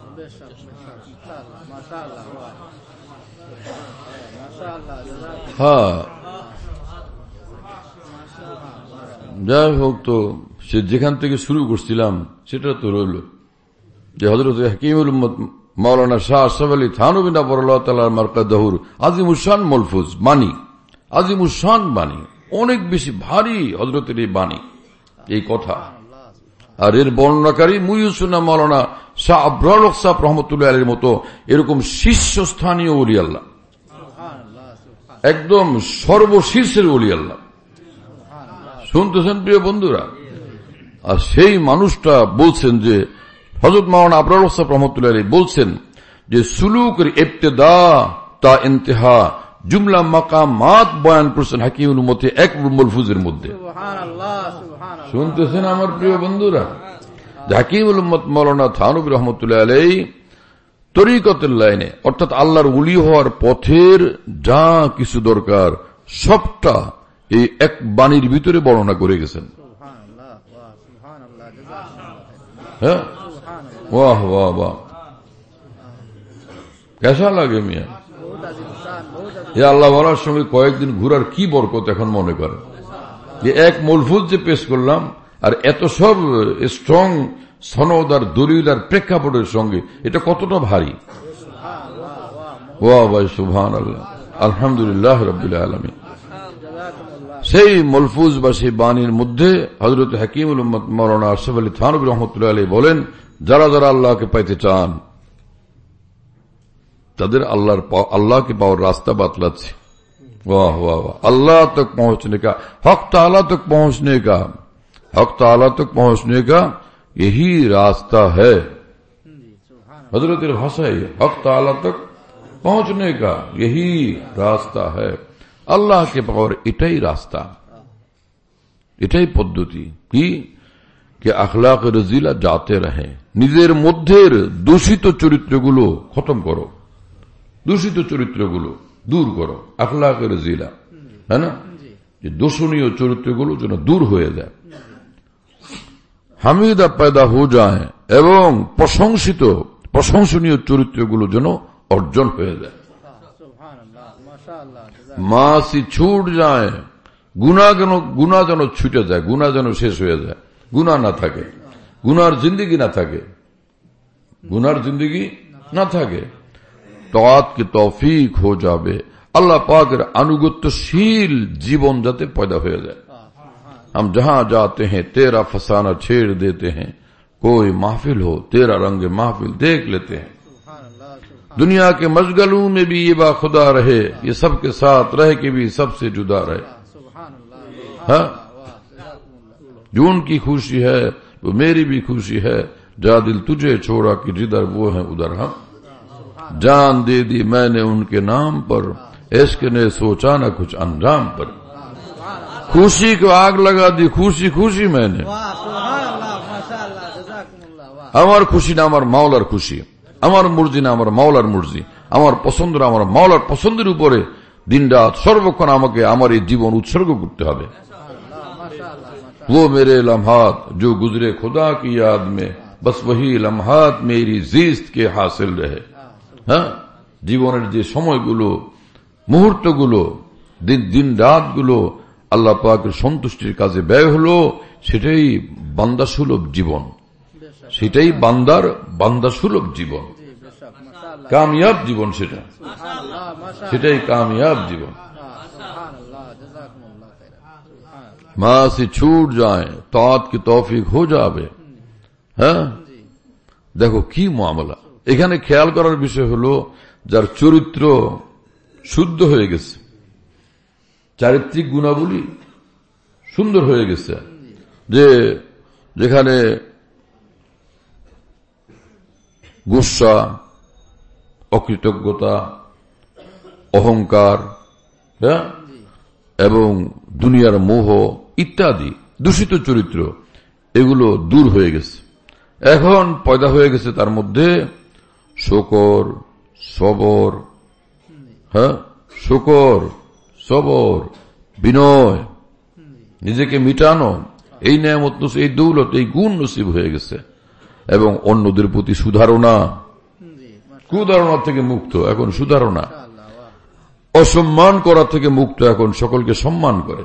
হ্যাঁ, যাই হোক, তো সে যেখান থেকে শুরু করছিলাম সেটা তো রইল যে হযরত হাকিমুল উম্মত মাওলানা শাহ আশরাফ আলী থানভী নওয়ারুল্লাহ তাআলা মারকাদাহুর আজিমুশান মলফুজ বাণী, আজিমুশান বাণী, অনেক বেশি ভারী হযরতের এই বাণী, এই কথা। আর এর বর্ণনাকারী মুহিউসুন্নাহ মাওলানা শাহ আবরার সাহেব রহমতুল্লাহ আলাইহির মতো এরকম শীর্ষস্থানীয় ওলি আল্লাহ, একদম সর্বশীর্ষের ওলি আল্লাহ। শুনতেছেন প্রিয় বন্ধুরা? আর সেই মানুষটা বলছেন যে হযরত মাওলানা আবরার সাহেব রহমতুল্লাহ আলাইহি বলছেন যে সুলুকের ইবতিদা তা ইন্তেহা জুমলা মাকামাত বয়ান করছেন হাকিমুল উম্মতে এক মলফুজের মধ্যে। শুনতেছেন আমার প্রিয় বন্ধুরা? হাকিমুল উম্মত মাওলানা থানভী রহমতুল্লাহ আলাইহি তরিকতের লাইনে অর্থাৎ আল্লাহর ওলি হওয়ার পথের যা কিছু দরকার সবটা এই এক বাণীর ভিতরে বর্ণনা করে গেছেন। হ্যাঁ, वाह वाह वाह, कैसा লাগে মিয়া? এ আল্লাহ ওয়ালার সঙ্গে কয়েকদিন ঘুরার কি বরকত এখন মনে করেন যে এক মলফুজ যে পেশ করলাম আর এত সব স্ট্রং সনদ আর দলিল আর প্রেক্ষাপটের সঙ্গে এটা কতটা ভারী। ওয়া ভাই সুবহানাল্লাহ, আলহামদুলিল্লাহ রাব্বিল আলামিন। সেই মলফুজ বা সেই বাণীর মধ্যে হযরত হাকিমুল উম্মত মাওলানা আশরাফ আলী থানভী রহমতুল্লাহ আলাইহি বলেন, যারা যারা আল্লাহকে পাইতে চান তাদের अल्लाह के पावर रास्ता बतलाते। वाह वाह वाह, अल्लाह तक पहुंचने का, हक ताला तक पहुंचने का, हक ताला तक पहुंचने का यही रास्ता है। हजरत भाषा है, हक ताला तक पहुंचने का यही रास्ता है। अल्लाह के पावर इटाई रास्ता, इटाई पद्धति की कि अखलाक रजीला जाते रहे। নিজের মধ্যের দূষিত চরিত্রগুলো খতম করো, দূষিত চরিত্রগুলো দূর করো, আখলাক রজিলা, है ना, যে দোষণীয় চরিত্রগুলো যেন দূর হয়ে যায়। হামিদা পয়দা হো যায় এবং প্রশংসিত প্রশংসনীয় চরিত্রগুলো যেন অর্জন হয়ে যায়। মাসি ছুট যায়, গুনাহ যেন ছুটে যায়, গুনাহ যেন শেষ হয়ে যায়, গুনাহ না থাকে, গুনার জিন্দগি না থাকে, গুনার জিন্দগি না থাকে। তাআত কি তৌফিক हो যাবে, अल्लाह पाक के अनुगत्यशील जीवन जाते पैदा हो जाए। हम जहां जाते हैं तेरा फसाना छेड़ देते हैं, कोई महफिल हो तेरा रंग महफिल देख लेते हैं। दुनिया के मशगलों में भी ये बा खुदा रहे, ये सबके साथ रह के भी सबसे जुदा रहे। हाँ, जो उनकी खुशी है वो मेरी भी खुशी है, जा दिल तुझे छोड़ा कि जिधर वो है उधर हम। जान दे दी मैंने उनके नाम पर, इश्क ने सोचा न कुछ अंजाम पर। खुशी को आग लगा दी खुशी खुशी मैंने। আমার খুশি না আমার মাওলার খুশি, আমার মুরজি না আমার মাওলার মুরজি, আমার পছন্দ না আমার মাওলার পছন্দের উপরে দিনরাত সর্বক্ষণ আমাকে আমার এই জীবন উৎসর্গ করতে হবে। वो मेरे लम्हात जो गुजरे खुदा की याद में, बस वही लम्हात मेरी जीस्त के हासिल रहे। হ্যাঁ, জীবনের যে সময়গুলো মুহূর্তগুলো দিন রাতগুলো আল্লাহ পাকের সন্তুষ্টির কাজে ব্যয় হলো, সেটাই বান্দা সুলভ জীবন, সেটাই বান্দা সুলভ জীবন, কামিয়াব জীবন, সেটাই কামিয়াব জীবন। मां से छूट जाए तात की तौफीक हो जावे। হ্যাঁ, দেখো কি মামলা। এখানে খেয়াল করার বিষয় হলো যার চরিত্র শুদ্ধ হয়ে গেছে, চারিত্রিক গুণাবলী সুন্দর হয়ে গেছে, যে যেখানে গুসা, অকৃতজ্ঞতা, অহংকার, হ্যাঁ, এবং দুনিয়ার মোহ ইত্যাদি দূষিত চরিত্র, এগুলো দূর হয়ে গেছে। এখন পয়দা হয়ে গেছে তার মধ্যে শুকর, সবর, হ্যাঁ, শুকর, সবর, বিনয়, নিজেকে মিটানো, এই নেয়ামত, এই দৌলত, এই গুণ নসিব হয়ে গেছে। এবং অন্যদের প্রতি সুধারণা, কুধারণা থেকে মুক্ত, এখন সুধারণা, অসম্মান করা থেকে মুক্ত, এখন সকলকে সম্মান করে।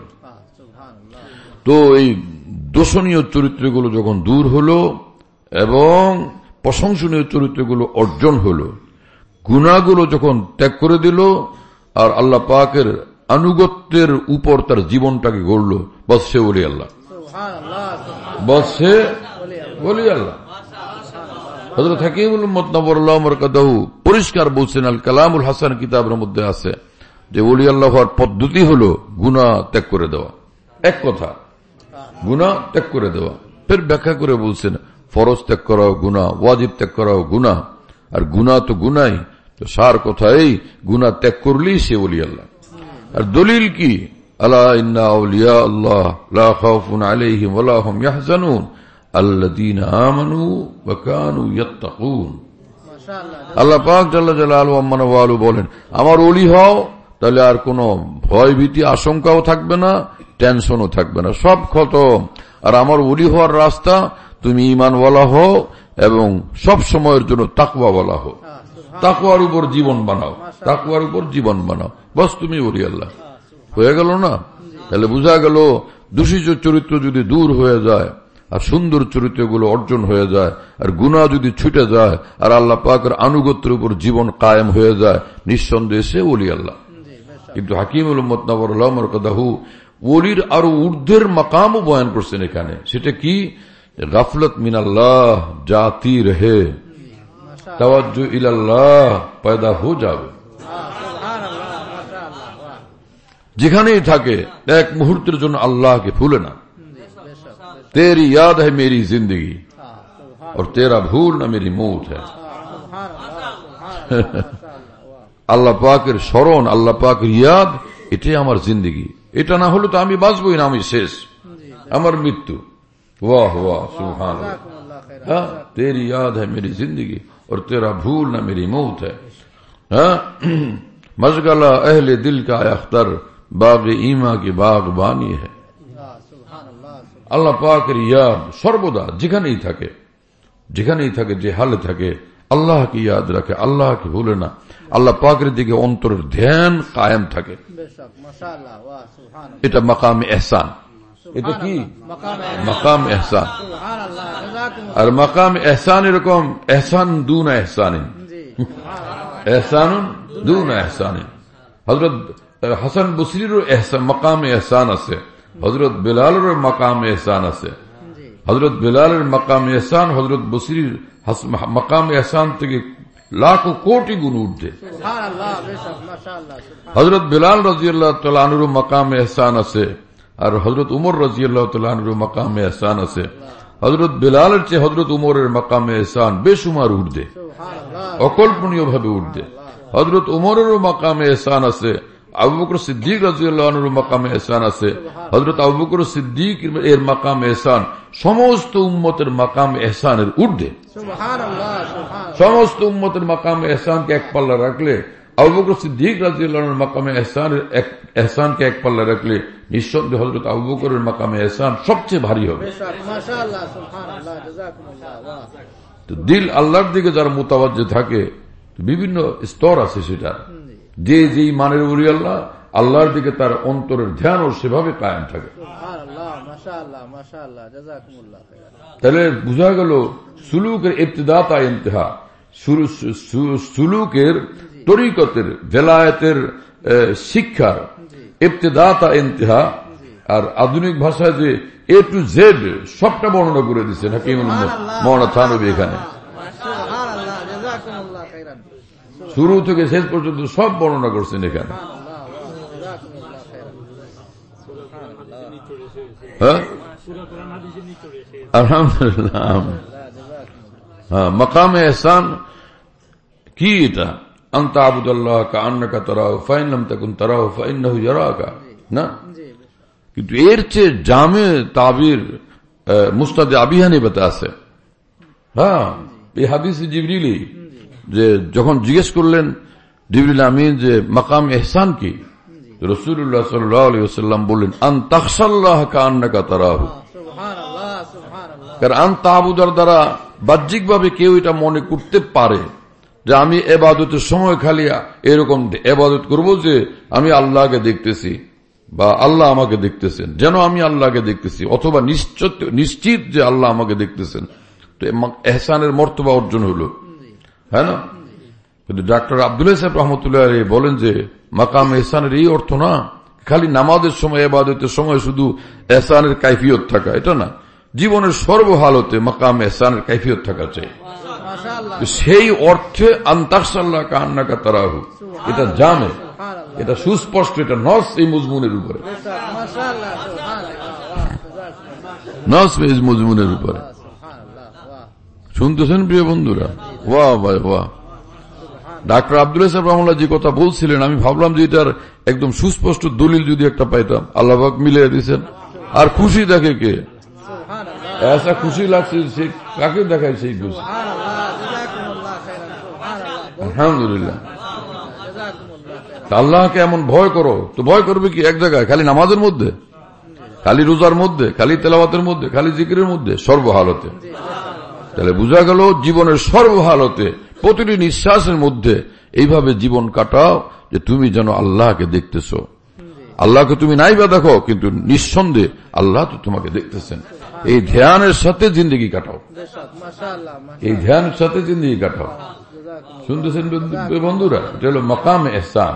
তো এই দোষণীয় চরিত্রগুলো যখন দূর হলো এবং প্রশংসনীয় চরিত্রগুলো অর্জন হল, গুনাহগুলো যখন ত্যাগ করে দিল আর আল্লাহ পাকের আনুগত্যের উপর তার জীবনটাকে গড়ল, বস সে ওলি আল্লাহ, বস সে ওলি আল্লাহ। হযরত হাকিমুল উম্মত নওয়ারাল্লাহু মারকাদাহু পরিষ্কার বলছেন, আল কালামুল হাসান কিতাবের মধ্যে আছে যে ওলি আল্লাহ হওয়ার পদ্ধতি হলো গুনাহ ত্যাগ করে দেওয়া। এক কথা, গুনাহ ত্যাগ করে দেওয়া। ফের ব্যাখ্যা করে বলছেন, ফরজ ত্যাগ করাও গুনাহ, ওয়াজিব ত্যাগ করাও গুনাহ, আর গুনাহ তো গুনাহই। তো সার কথা এই, গুনাহ ত্যাগ করলেই সে ওলি আল্লাহ। আর দলিল কি? আলা ইন্না আউলিয়া আল্লাহ লা খাউফুন আলাইহিম ওয়া লা হুম ইয়াহজানুন আল্লাযীনা আমানু ওয়া কানু ইয়াত্তাকুন। আল্লাহ পাক জাল্লা জালালুহু আম্মা ওয়ালু বলেন, আমার ওলি হও, তাহলে আর কোনো ভয় ভীতি আশঙ্কাও থাকবে না, টেনশনও থাকবে না, সব খতম। আর আমার ওলি হওয়ার রাস্তা, তুমি ঈমানওয়ালা হও এবং সব সময়ের জন্য তাকওয়াওয়ালা হও, তাকওয়ার উপর জীবন বানাও, তাকওয়ার উপর জীবন বানাও, বস তুমি ওলি আল্লাহ। হয়ে গেল না? তাহলে বোঝা গেল দূষিত চরিত্র যদি দূর হয়ে যায় আর সুন্দর চরিত্রগুলো অর্জন হয়ে যায়, আর গুনাহ যদি ছুটে যায় আর আল্লাহ পাকের আনুগত্যের উপর জীবন কায়েম হয়ে যায়, নিঃসন্দেহে সে ওলি আল্লাহ। কিন্তু হাকিমুল উম্মত নওয়ারাল্লাহু মারকাদাহু ওলির আরো ঊর্ধ্বের মাকামও বয়ান করছেন এখানে। সেটা কি? গাফলত মিনাল্লাহ জাতি রহে, তাওয়াজ্জু ইলাল্লাহ পয়দা হো যাবে। যেখানেই থাকে এক মুহূর্তের জন্য আল্লাহকে ভুলে না। তেরি ইয়াদ है मेरी जिंदगी और तेरा भूल ना मेरी मौत है। আল্লাহ পাকের স্মরণ, আল্লাহ পাকের ইয়াদ, এটাই আমার জিন্দগি। এটা না হলে তো আমি বাঁচবই না, আমি শেষ, আমার মৃত্যু। वाह वाह सुभान अल्लाह, तेरी याद है मेरी जिंदगी और तेरा भूल ना मेरी मौत है। मशगला अहले दिल का अख्तर बाग ईमा की बागबानी है। আল্লাহ পাকের ইয়াদ সর্বদা যেখানেই থাকে, যেখানেই থাকে, যে হালে থাকে, আল্লাহকে ইয়াদ রাখে, আল্লাহকে ভুলে না, আল্লাহ পাকের দিকে অন্তরের ধ্যান কায়েম থাকে। এটা মাকামে ইহসান। এটা কি? মাকাম ইহসান। আর মাকাম ইহসান এরকম ইহসান দুনা ইহসানিন, ইহসানুন দুনা ইহসানিন। হযরত হাসান বসরির মাকামে ইহসান আছে, হযরত বেলালের মাকামে ইহসান আছে। হযরত বেলালের মাকামে ইহসান হযরত বসরির মাকামে ইহসান থেকে লাখো কোটি গুণ ঊর্ধ্বে। হযরত বেলাল রাদিয়াল্লাহু তাআলা আনহুর মাকামে ইহসান আছে, আর হযরত উমর রাদিয়াল্লাহু তাআলা আনহুর মাকামে ইহসান আছে। হযরত বেলালের চেয়ে হযরত উমরের মাকামে ইহসান বেশুমার ঊর্ধ্বে, অকল্পনীয় ভাবে ঊর্ধ্বে। হযরত উমরেরও মাকামে ইহসান আছে, আবু বকর সিদ্দিক রাদিয়াল্লাহু আনহুর মাকামে ইহসান আছে। হযরত আবু বকর সিদ্দিক এর মাকামে ইহসান সমস্ত উম্মতের মাকামে ইহসানের ঊর্ধ্বে। সুবহানাল্লাহ, সুবহানাল্লাহ। সমস্ত উম্মতের মাকামে ইহসানকে এক পাল্লা রাখলে, আবু বকর সিদ্দিক রাদিয়াল্লাহু আনহুর মাকামে ইহসানকে এক পাল্লা রাখলে নিঃসন্দেহে হযরত আবু বকরের মাকামে ইহসান সবচেয়ে ভারী হবে। মাশাআল্লাহ, সুবহানাল্লাহ, জাযাকুমুল্লাহ। তো দিল আল্লাহর দিকে যার মুতাওয়াজ্জে থাকে, বিভিন্ন স্তর আছে সেটা। যে যেই মানের ওলি আল্লাহ, আল্লাহর দিকে তার অন্তরের ধ্যানও সেভাবে কায়েম থাকে। তাহলে বোঝা গেল সুলুকের ইবতিদা তা ইন্তেহা, সুলুকের তরিকতের ভেলায়েতের শিক্ষার ইবতিদা তা ইন্তেহা। আর আধুনিক ভাষায় যে এ টু জেড সবটা বর্ণনা করে দিচ্ছেন হাকিমুল উম্মত মাওলানা থানভী এখানে। শুরু থেকে শেষ পর্যন্ত সব বর্ণনা করছেন এখানে। আলহামদুলিল্লাহ। মাকামে ইহসান কি? এটা আনতা আবুদাল্লাহ কাআন্নাকা তারাহু ফাইন লাম তাকুন তারাহু ফাইন্নাহু ইয়ারাকা না। কিন্তু এর চেয়ে জামে তাবির মুস্তাদে আবি হানিফাতে আছে। এই হাদিসে জিবরিলি যে যখন জিজ্ঞেস করলেন জিবরিল আমিন যে মাকাম ইহসান কি, রাসূলুল্লাহ সাল্লাল্লাহু আলাইহি ওয়াসাল্লাম বললেন আন তাখশাল্লাহ কাআন্নাকা তারাহু। সুবহানাল্লাহ, সুবহানাল্লাহ। কারণ আন তা'বুদার দ্বারা বাহ্যিকভাবে কেউ এটা মনে করতে পারে যে আমি ইবাদতের সময় খালি এরকম ইবাদত করব যে আমি আল্লাহকে দেখতেছি বা আল্লাহ আমাকে দেখতেছেন, যেন আমি আল্লাহকে দেখতেছি, অথবা নিশ্চিত যে আল্লাহ আমাকে দেখতেছেন। তো এহসানের মর্তবা অর্জন হলো, হ্যাঁ না? কিন্তু ডাক্তার আব্দুল্লাহ সাহেব রহমতুল্লাহ আলাইহি বলেন যে মাকাম এহসানের এই অর্থ না খালি নামাজের সময়, ইবাদতের সময় শুধু এহসানের কাইফিয়ত থাকা, এটা না। জীবনের সর্বহালতে মাকাম এহসানের কাইফিয়ত থাকা চাই। সেই অর্থে আনতাকসাল্লাহ কান্নাকা তারাহু, এটা জানে, এটা সুস্পষ্ট, এটা নস এই মজমুনের উপরে, নস এই মজমুনের উপরে। শুনতেছেন প্রিয় বন্ধুরা? ওয়াহ ভাই ওয়াহ। ডাক্তার আব্দুল্লাহ সাহেব রহমাল্লাহ যে কথা বলছিলেন, আমি ভাবলাম যে এটার একদম সুস্পষ্ট দলিল যদি একটা পাইতাম। আল্লাহ পাক মিলিয়ে দিয়েছেন। আর খুশি দেখে কে? এসা খুশি লাগছে, সে কাকে দেখায় সেই খুশি? আলহামদুলিল্লাহ। আল্লাহকে এমন ভয় করো, তো ভয় করবে কি এক জায়গায়? খালি নামাজের মধ্যে, খালি রোজার মধ্যে, খালি তেলাওয়াতের মধ্যে, খালি জিকিরের মধ্যে, সর্বহালতে। তাহলে বোঝা গেল জীবনের সর্বহালতে প্রতিটি নিঃশ্বাসের মধ্যে এইভাবে জীবন কাটাও যে তুমি যেন আল্লাহকে দেখতেছ। আল্লাহকে তুমি নাই বা দেখো, কিন্তু নিঃসন্দেহে আল্লাহ তো তোমাকে দেখতেছেন। এই ধ্যানের সাথে জিন্দগি কাটাও, এই ধ্যানের সাথে জিন্দগি কাটাও। শুনতেছেন বন্ধুরা? এটা হল মাকাম ইহসান।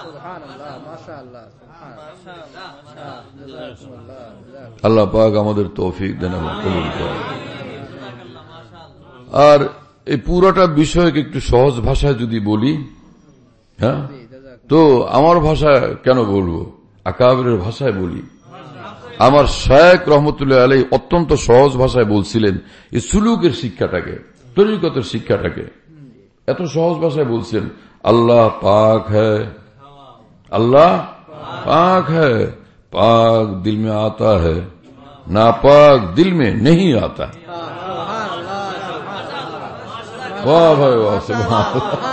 আল্লাহ পাক আমাদের তৌফিক দেন এবং কবুল করেন। আর এই পুরোটা বিষয়কে একটু সহজ ভাষায় যদি বলি, হ্যাঁ, তো আমার ভাষায় কেন বলবো, আকাবিরের ভাষায় বলি। আমার শায়েখ রহমতুল্লাহ আলাইহি অত্যন্ত সহজ ভাষায় বলছিলেন এই সুলুকের শিক্ষাটাকে, তরিকতের শিক্ষাটাকে এত সহজ ভাষায় বলছেন। আল্লাহ পাক হ্যায়, আল্লাহ পাক হ্যায়, पाक दिल में आता है, नापाक दिल में नहीं आता। वाह भाई वाह, सुभान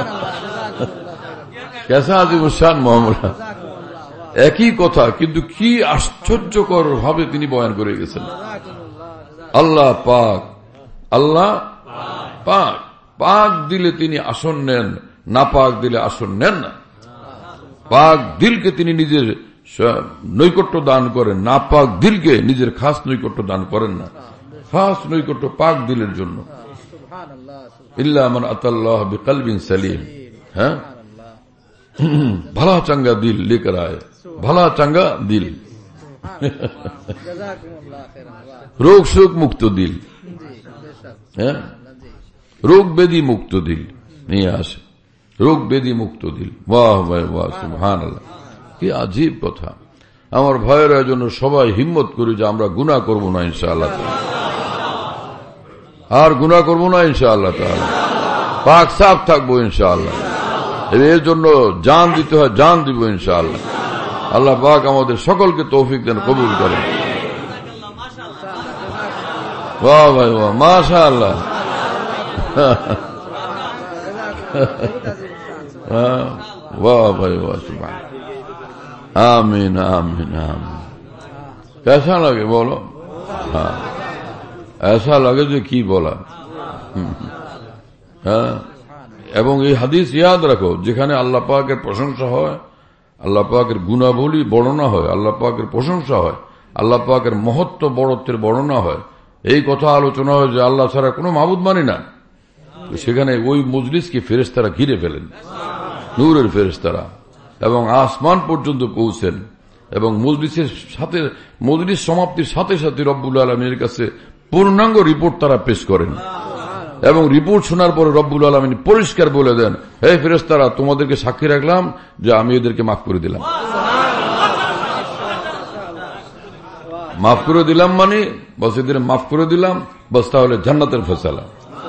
कैसा आजिम शान मामला। একই কথা কিন্তু কি আশ্চর্যকর ভাবে তিনি বয়ান করে গেছেন। আল্লাহ পাক, আল্লাহ পাক, পাক দিলে তিনি আসন নেন, নাপাক দিলে আসন নেন না। পাক দিলকে তিনি নিজের নৈকট্য দান করেন, নাপাক দিলকে নিজের খাস নৈকট্য দান করেন না। খাস নৈকট্য পাক দিলের জন্য। ইল্লা মান আতাল্লাহ বিকলবিন সালিম। হ্যাঁ, भला चंगा दिल लेकर आए, भला चंगा दिल, रोग शोक मुक्त दिल, रोग बेदी मुक्त दिल नहीं आसे, रोग बेदी मुक्त दिल। वाह वाह वाह, সুবহানাল্লাহ। কি আজীব কথা। আমার ভাইয়েরা জন্য সবাই হিম্মত করি যে আমরা গুনাহ করব না ইনশাআল্লাহ, আর গুনাহ করব না ইনশাআল্লাহ তাআলা, পাক সাফ থাকবো ইনশাআল্লাহ। এর জন্য জান দিতে হয়, জান দিব ইনশাআল্লাহ। আল্লাহ পাক আমাদের সকলকে তৌফিক দেন, কবুল করেন। বাহ ভাই বাহ, মাশাআল্লাহ। वाह भाई वाह, सुभान। आमीन आमीन आमीन। कैसा लगे बोलो? हाँ, ऐसा लगे जो की बोला। हाँ, এবং এই হাদিস ইয়াদ রাখো, যেখানে আল্লাহ পাকের প্রশংসা হয়, আল্লাহ পাকের গুণাবলী বর্ণনা হয়, আল্লাহ পাকের প্রশংসা হয়, আল্লাহ পাকের মহত্ব বড়ত্বের বর্ণনা হয়, এই কথা আলোচনা হয় যে আল্লাহ ছাড়া কোনো মাবুদ মানি না, সেখানে ওই মজলিসকে ফেরেশতারা ঘিরে ফেলেন, নূরের ফেরেশতারা, এবং আসমান পর্যন্ত পৌঁছেন। এবং মজলিসের সাথে, মজলিস সমাপ্তির সাথে সাথে রব্বুল আলামিনের কাছে পূর্ণাঙ্গ রিপোর্ট তারা পেশ করেন। এবং রিপোর্ট শোনার পরে রব্বুল আলামিন পরিষ্কার বলে দেন, হে ফেরেশতারা, তোমাদেরকে সাক্ষী রাখলাম যে আমি এদেরকে মাফ করে দিলাম। মাফ করে দিলাম মানে বস এদের মাফ করে দিলাম, বস তাহলে জান্নাতের ফয়সালা।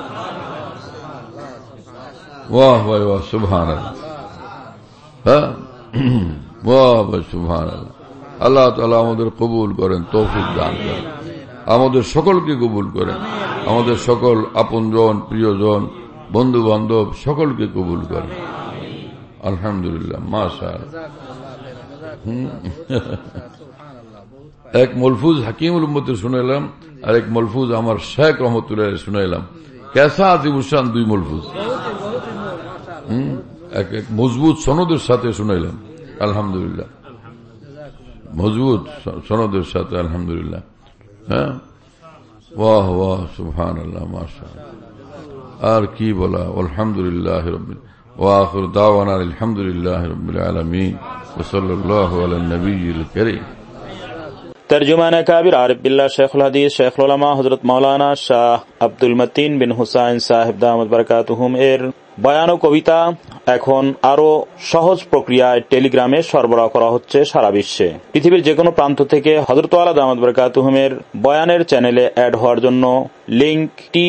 वाह भाई वाह, सुबहानाल्लाह। হ্যাঁ, वाह भाई सुबहानाल्लाह। আল্লাহ তাআলা আমাদের কবুল করেন, তৌফিক দান করেন, আমাদের সকলকে কবুল করেন, আমাদের সকল আপনজন, প্রিয়জন, বন্ধু বান্ধব সকলকে কবুল করেন। আলহামদুলিল্লাহ, মাশাআল্লাহ। এক মলফুজ হাকিমুল উম্মতের শুনাইলাম, আর এক মলফুজ আমার শেখ রহমতুল্লাহ শুনাইলাম। কেসা আজিবুসান, দুই মলফুজ, এক এক মজবুত সনদের সাথে শুনাইলাম। আলহামদুলিল্লাহ, মজবুত সনদের সাথে, আলহামদুলিল্লাহ। হ্যাঁ, वाह वाह सुभान अल्लाह माशाअल्लाह। আর কি বলা, আলহামদুলিল্লাহ রাব্বিল ওয়া আখিরু দাওয়ানা আলহামদুলিল্লাহি রাব্বিল আলামিন ওয়া সাল্লাল্লাহু আলা নবিয়্যিল কারীম। তরজুমান কাবির আরিফ বিল্লাহ শেখুল হাদিস শেখুল উলামা হযরত মাওলানা শাহ আব্দুল মতিন বিন হুসাইন সাহেব দামাত বারাকাতুহুম এর বয়ান ও কবিতা এখন আরো সহজ প্রক্রিয়ায় টেলিগ্রামে সরবরাহ করা হচ্ছে সারা বিশ্বে। পৃথিবীর যে কোনো প্রান্ত থেকে হযরত ওয়ালা দামাত বারাকাতুহুম এর বয়ানের চ্যানেলে অ্যাড হওয়ার জন্য লিংক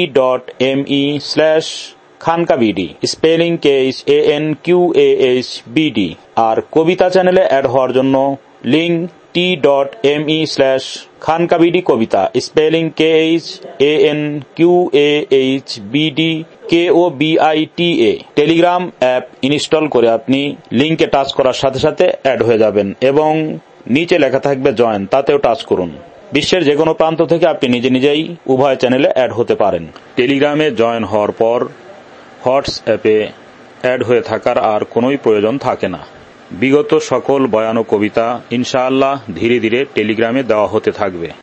t.me/khankaBD স্পেলিং KHANQAHBD আর কবিতা চ্যানেলে অ্যাড হওয়ার জন্য লিংক t.me/khankaBD কবিতা spelling KHANQAHBD KOBITA। Telegram app install করে আপনি লিংকে টাচ করার সাথে সাথে অ্যাড হয়ে যাবেন এবং নিচে লেখা থাকবে জয়েন, তাতেও টাচ করুন। বিশ্বের যে কোনো প্রান্ত থেকে আপনি নিজে নিজেই উভয় চ্যানেলে অ্যাড হতে পারেন। টেলিগ্রামে জয়েন হওয়ার পর হোয়াটসঅ্যাপে অ্যাড হয়ে থাকার আর কোনোই প্রয়োজন থাকে না। বিগত সকল বয়ান ও কবিতা ইনশাআল্লাহ ধীরে ধীরে টেলিগ্রামে দেওয়া হতে থাকবে।